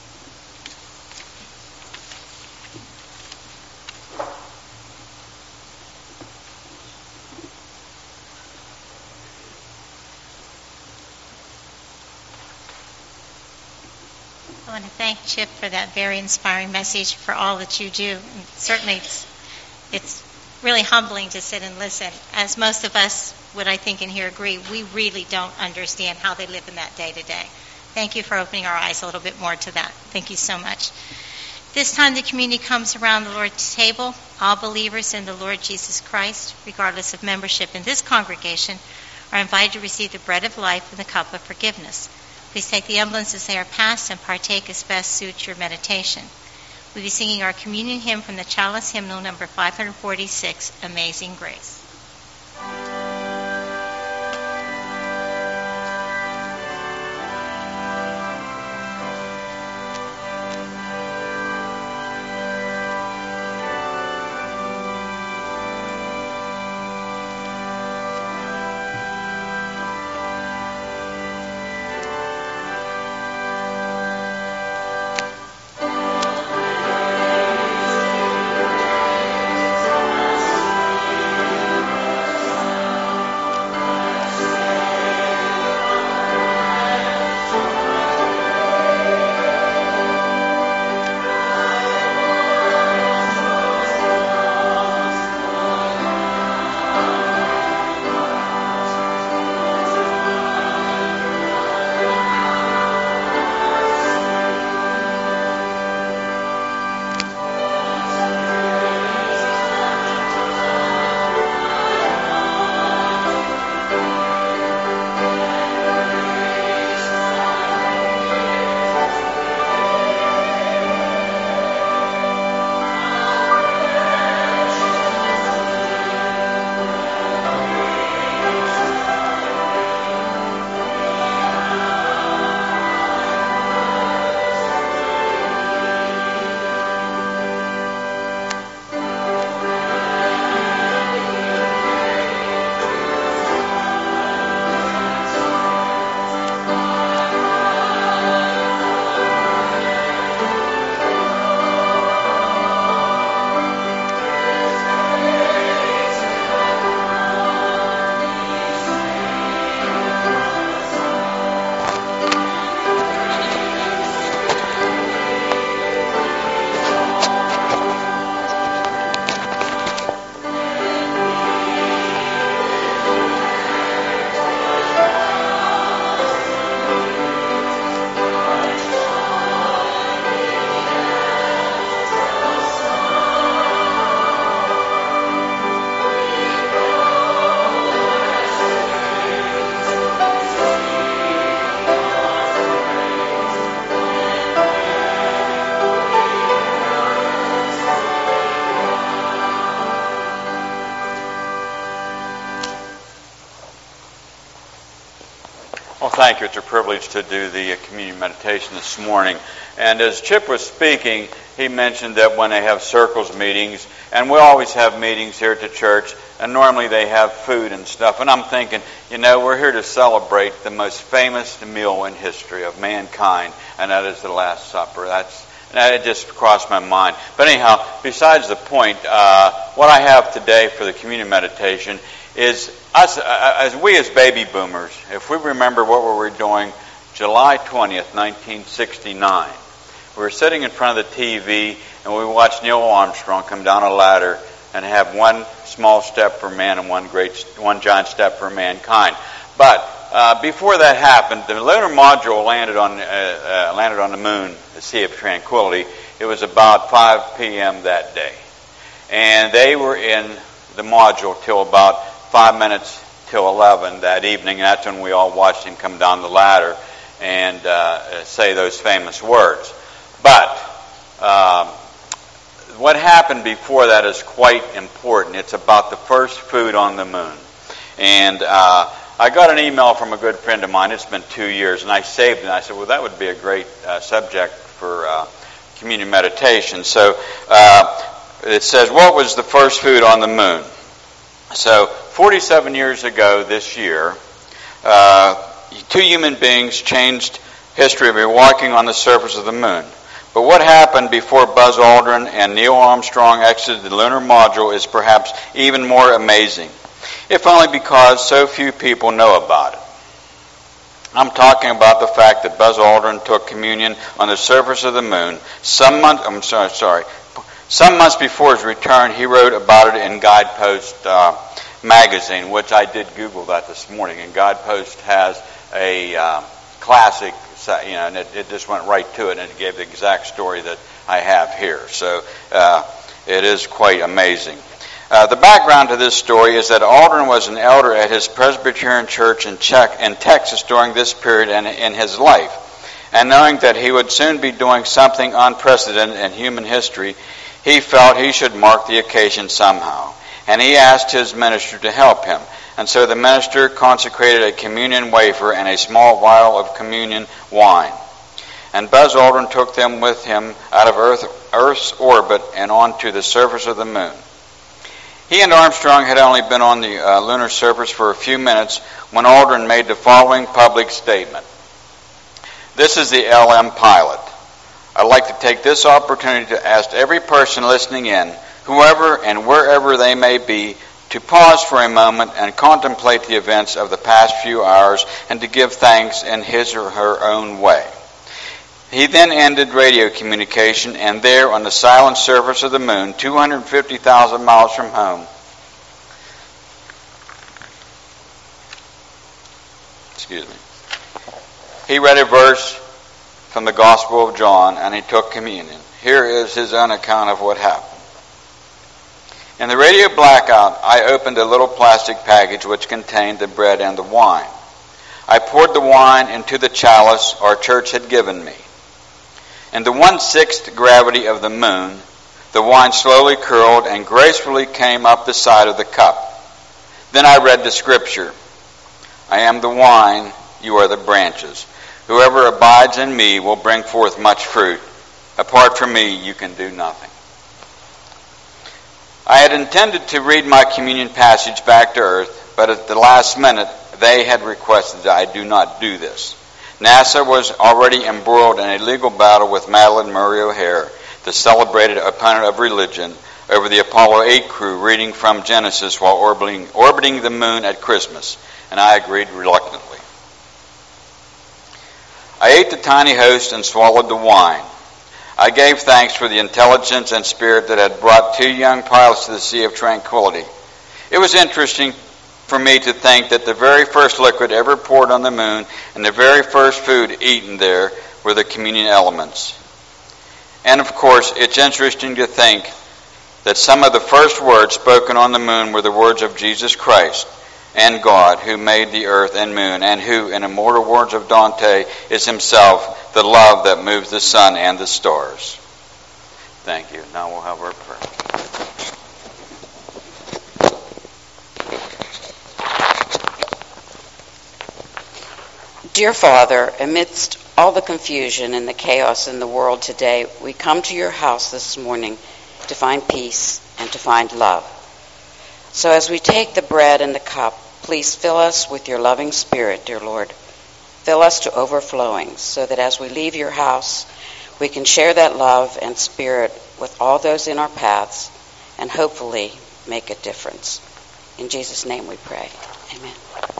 I want to thank Chip for that very inspiring message, for all that you do. And certainly it's, it's really humbling to sit and listen. As most of us would, I think, in here agree, we really don't understand how they live in that day to day. Thank you for opening our eyes a little bit more to that. Thank you so much. This time the community comes around the Lord's table. All believers in the Lord Jesus Christ, regardless of membership in this congregation, are invited to receive the bread of life and the cup of forgiveness. Please take the emblems as they are passed and partake as best suits your meditation. We'll be singing our communion hymn from the Chalice Hymnal number five forty-six, Amazing Grace.
Thank you. It's a privilege to do the communion meditation this morning. And as Chip was speaking, he mentioned that when they have circles meetings, and we always have meetings here at the church, and normally they have food and stuff. And I'm thinking, you know, we're here to celebrate the most famous meal in history of mankind, and that is the Last Supper. That's that just crossed my mind. But anyhow, besides the point, uh, what I have today for the communion meditation is us, uh, as we as baby boomers, if we remember what we were doing July twentieth, nineteen sixty-nine, we were sitting in front of the T V and we watched Neil Armstrong come down a ladder and have one small step for man and one great, one giant step for mankind. But uh, before that happened, the lunar module landed on uh, uh, landed on the moon, the Sea of Tranquility. It was about five p.m. that day, and they were in the module till about five minutes till eleven that evening, and that's when we all watched him come down the ladder and uh, say those famous words. But um, what happened before that is quite important. It's about the first food on the moon. And uh, I got an email from a good friend of mine. It's been two years, and I saved it. And I said, well, that would be a great uh, subject for uh, communion meditation. So uh, it says, what was the first food on the moon? So forty-seven years ago this year, uh, two human beings changed history by walking on the surface of the moon. But what happened before Buzz Aldrin and Neil Armstrong exited the lunar module is perhaps even more amazing, if only because so few people know about it. I'm talking about the fact that Buzz Aldrin took communion on the surface of the moon some months, I'm sorry, sorry, Some months before his return, he wrote about it in Guidepost uh, magazine, which I did Google that this morning. And Guidepost has a uh, classic, you know, and it, it just went right to it, and it gave the exact story that I have here. So uh, it is quite amazing. Uh, the background to this story is that Aldrin was an elder at his Presbyterian church in, Czech, in Texas during this period in, in his life. And knowing that he would soon be doing something unprecedented in human history, he felt he should mark the occasion somehow. And he asked his minister to help him. And so the minister consecrated a communion wafer and a small vial of communion wine. And Buzz Aldrin took them with him out of Earth, Earth's orbit and onto the surface of the moon. He and Armstrong had only been on the uh, lunar surface for a few minutes when Aldrin made the following public statement. This is the L M pilot. I'd like to take this opportunity to ask every person listening in, whoever and wherever they may be, to pause for a moment and contemplate the events of the past few hours and to give thanks in his or her own way. He then ended radio communication, and there on the silent surface of the moon, two hundred fifty thousand miles from home, excuse me, he read a verse from the Gospel of John, and he took communion. Here is his own account of what happened. In the radio blackout, I opened a little plastic package which contained the bread and the wine. I poured the wine into the chalice our church had given me. In the one-sixth gravity of the moon, the wine slowly curled and gracefully came up the side of the cup. Then I read the scripture. I am the wine, you are the branches. Whoever abides in me will bring forth much fruit. Apart from me, you can do nothing. I had intended to read my communion passage back to earth, but at the last minute, they had requested that I do not do this. NASA was already embroiled in a legal battle with Madalyn Murray O'Hair, the celebrated opponent of religion, over the Apollo eight crew reading from Genesis while orbiting, orbiting the moon at Christmas, and I agreed reluctantly. I ate the tiny host and swallowed the wine. I gave thanks for the intelligence and spirit that had brought two young pilots to the Sea of Tranquility. It was interesting for me to think that the very first liquid ever poured on the moon and the very first food eaten there were the communion elements. And of course, it's interesting to think that some of the first words spoken on the moon were the words of Jesus Christ and God, who made the earth and moon, and who, in immortal words of Dante, is himself the love that moves the sun and the stars. Thank you. Now we'll have our prayer.
Dear Father, amidst all the confusion and the chaos in the world today, we come to your house this morning to find peace and to find love. So as we take the bread and the cup, please fill us with your loving spirit, dear Lord. Fill us to overflowing, so that as we leave your house, we can share that love and spirit with all those in our paths and hopefully make a difference. In Jesus' name we pray. Amen.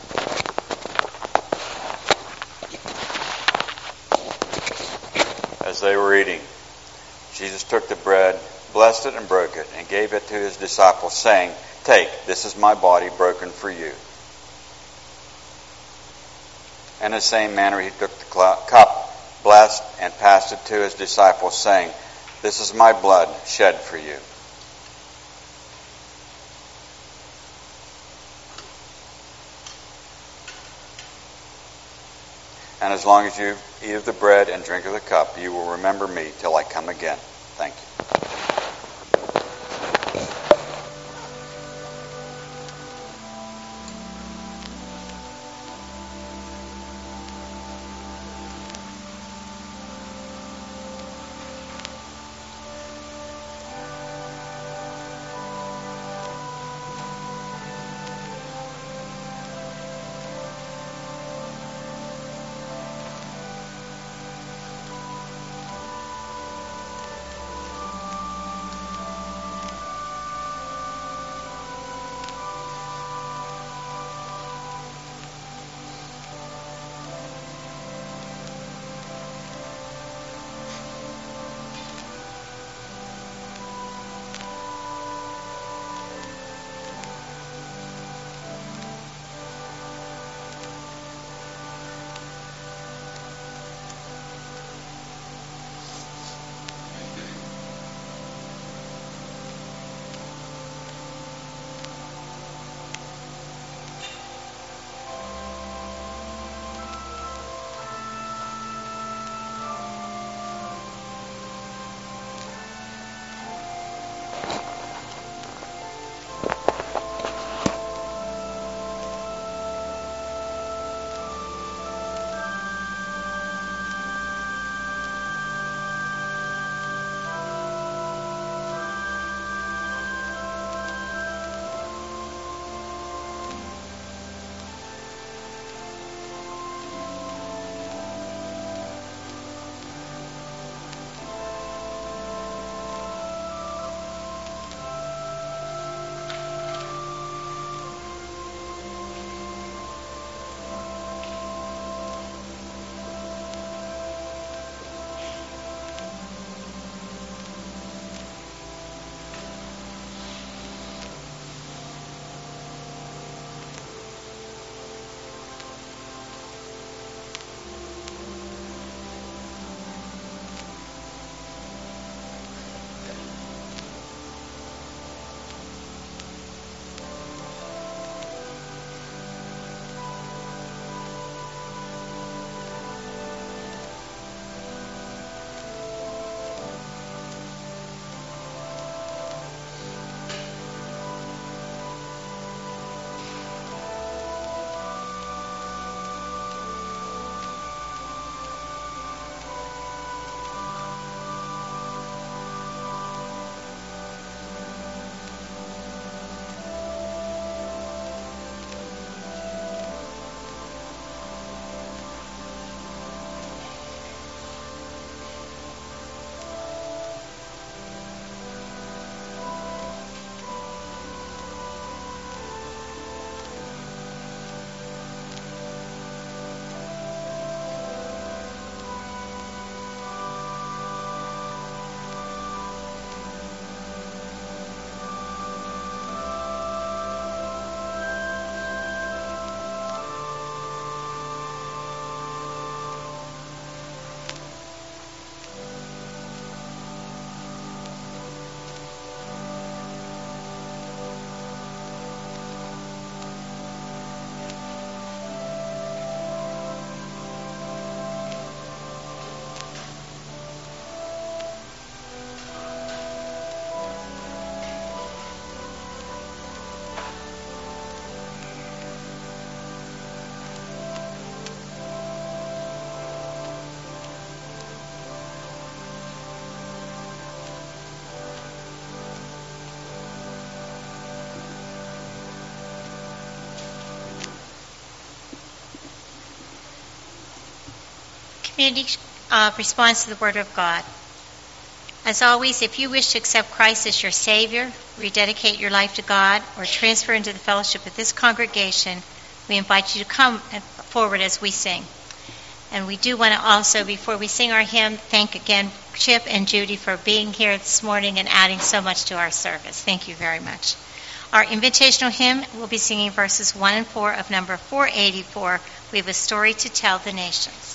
As they were eating, Jesus took the bread, blessed it, and broke it, and gave it to his disciples, saying, "Take, this is my body broken for you." In the same manner he took the cup, blessed, and passed it to his disciples, saying, "This is my blood shed for you." And as long as you eat of the bread and drink of the cup, you will remember me till I come again. Thank you.
community uh, responds to the Word of God. As always, if you wish to accept Christ as your Savior, rededicate your life to God, or transfer into the fellowship of this congregation, we invite you to come forward as we sing. And we do want to also, before we sing our hymn, thank again Chip and Judy for being here this morning and adding so much to our service. Thank you very much. Our invitational hymn will be singing verses one and four of number four eighty-four, We Have a Story to Tell the Nations.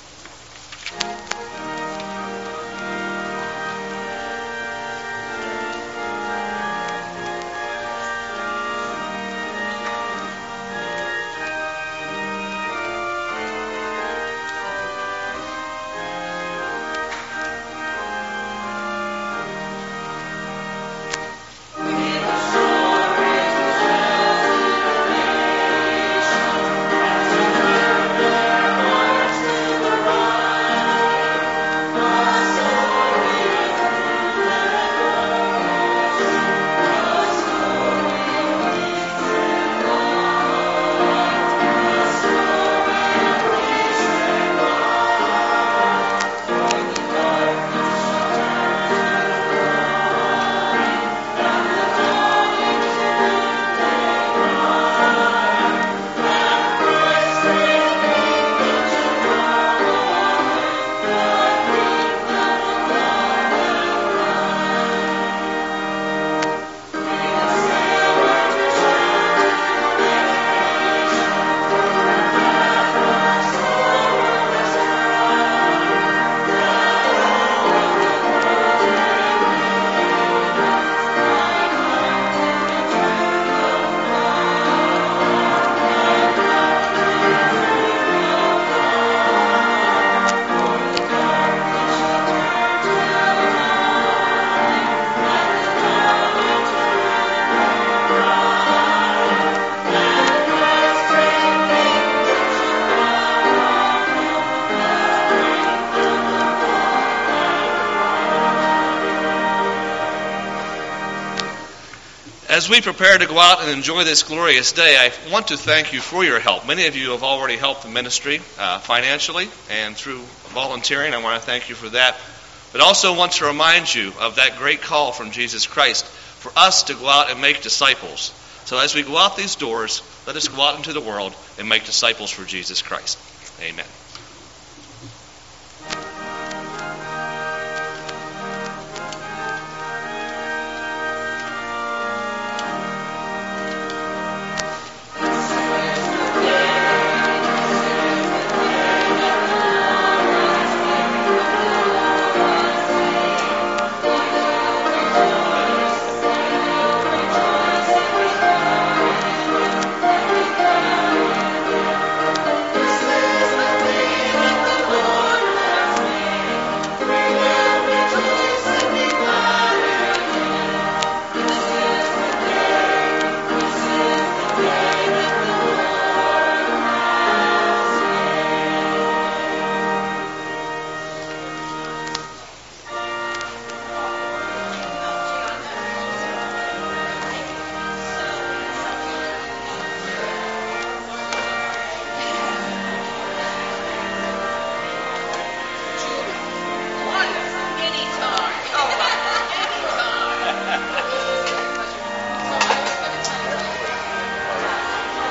As we prepare to go out and enjoy this glorious day, I want to thank you for your help. Many of you have already helped the ministry uh, financially and through volunteering. I want to thank you for that. But also want to remind you of that great call from Jesus Christ for us to go out and make disciples. So as we go out these doors, let us go out into the world and make disciples for Jesus Christ. Amen.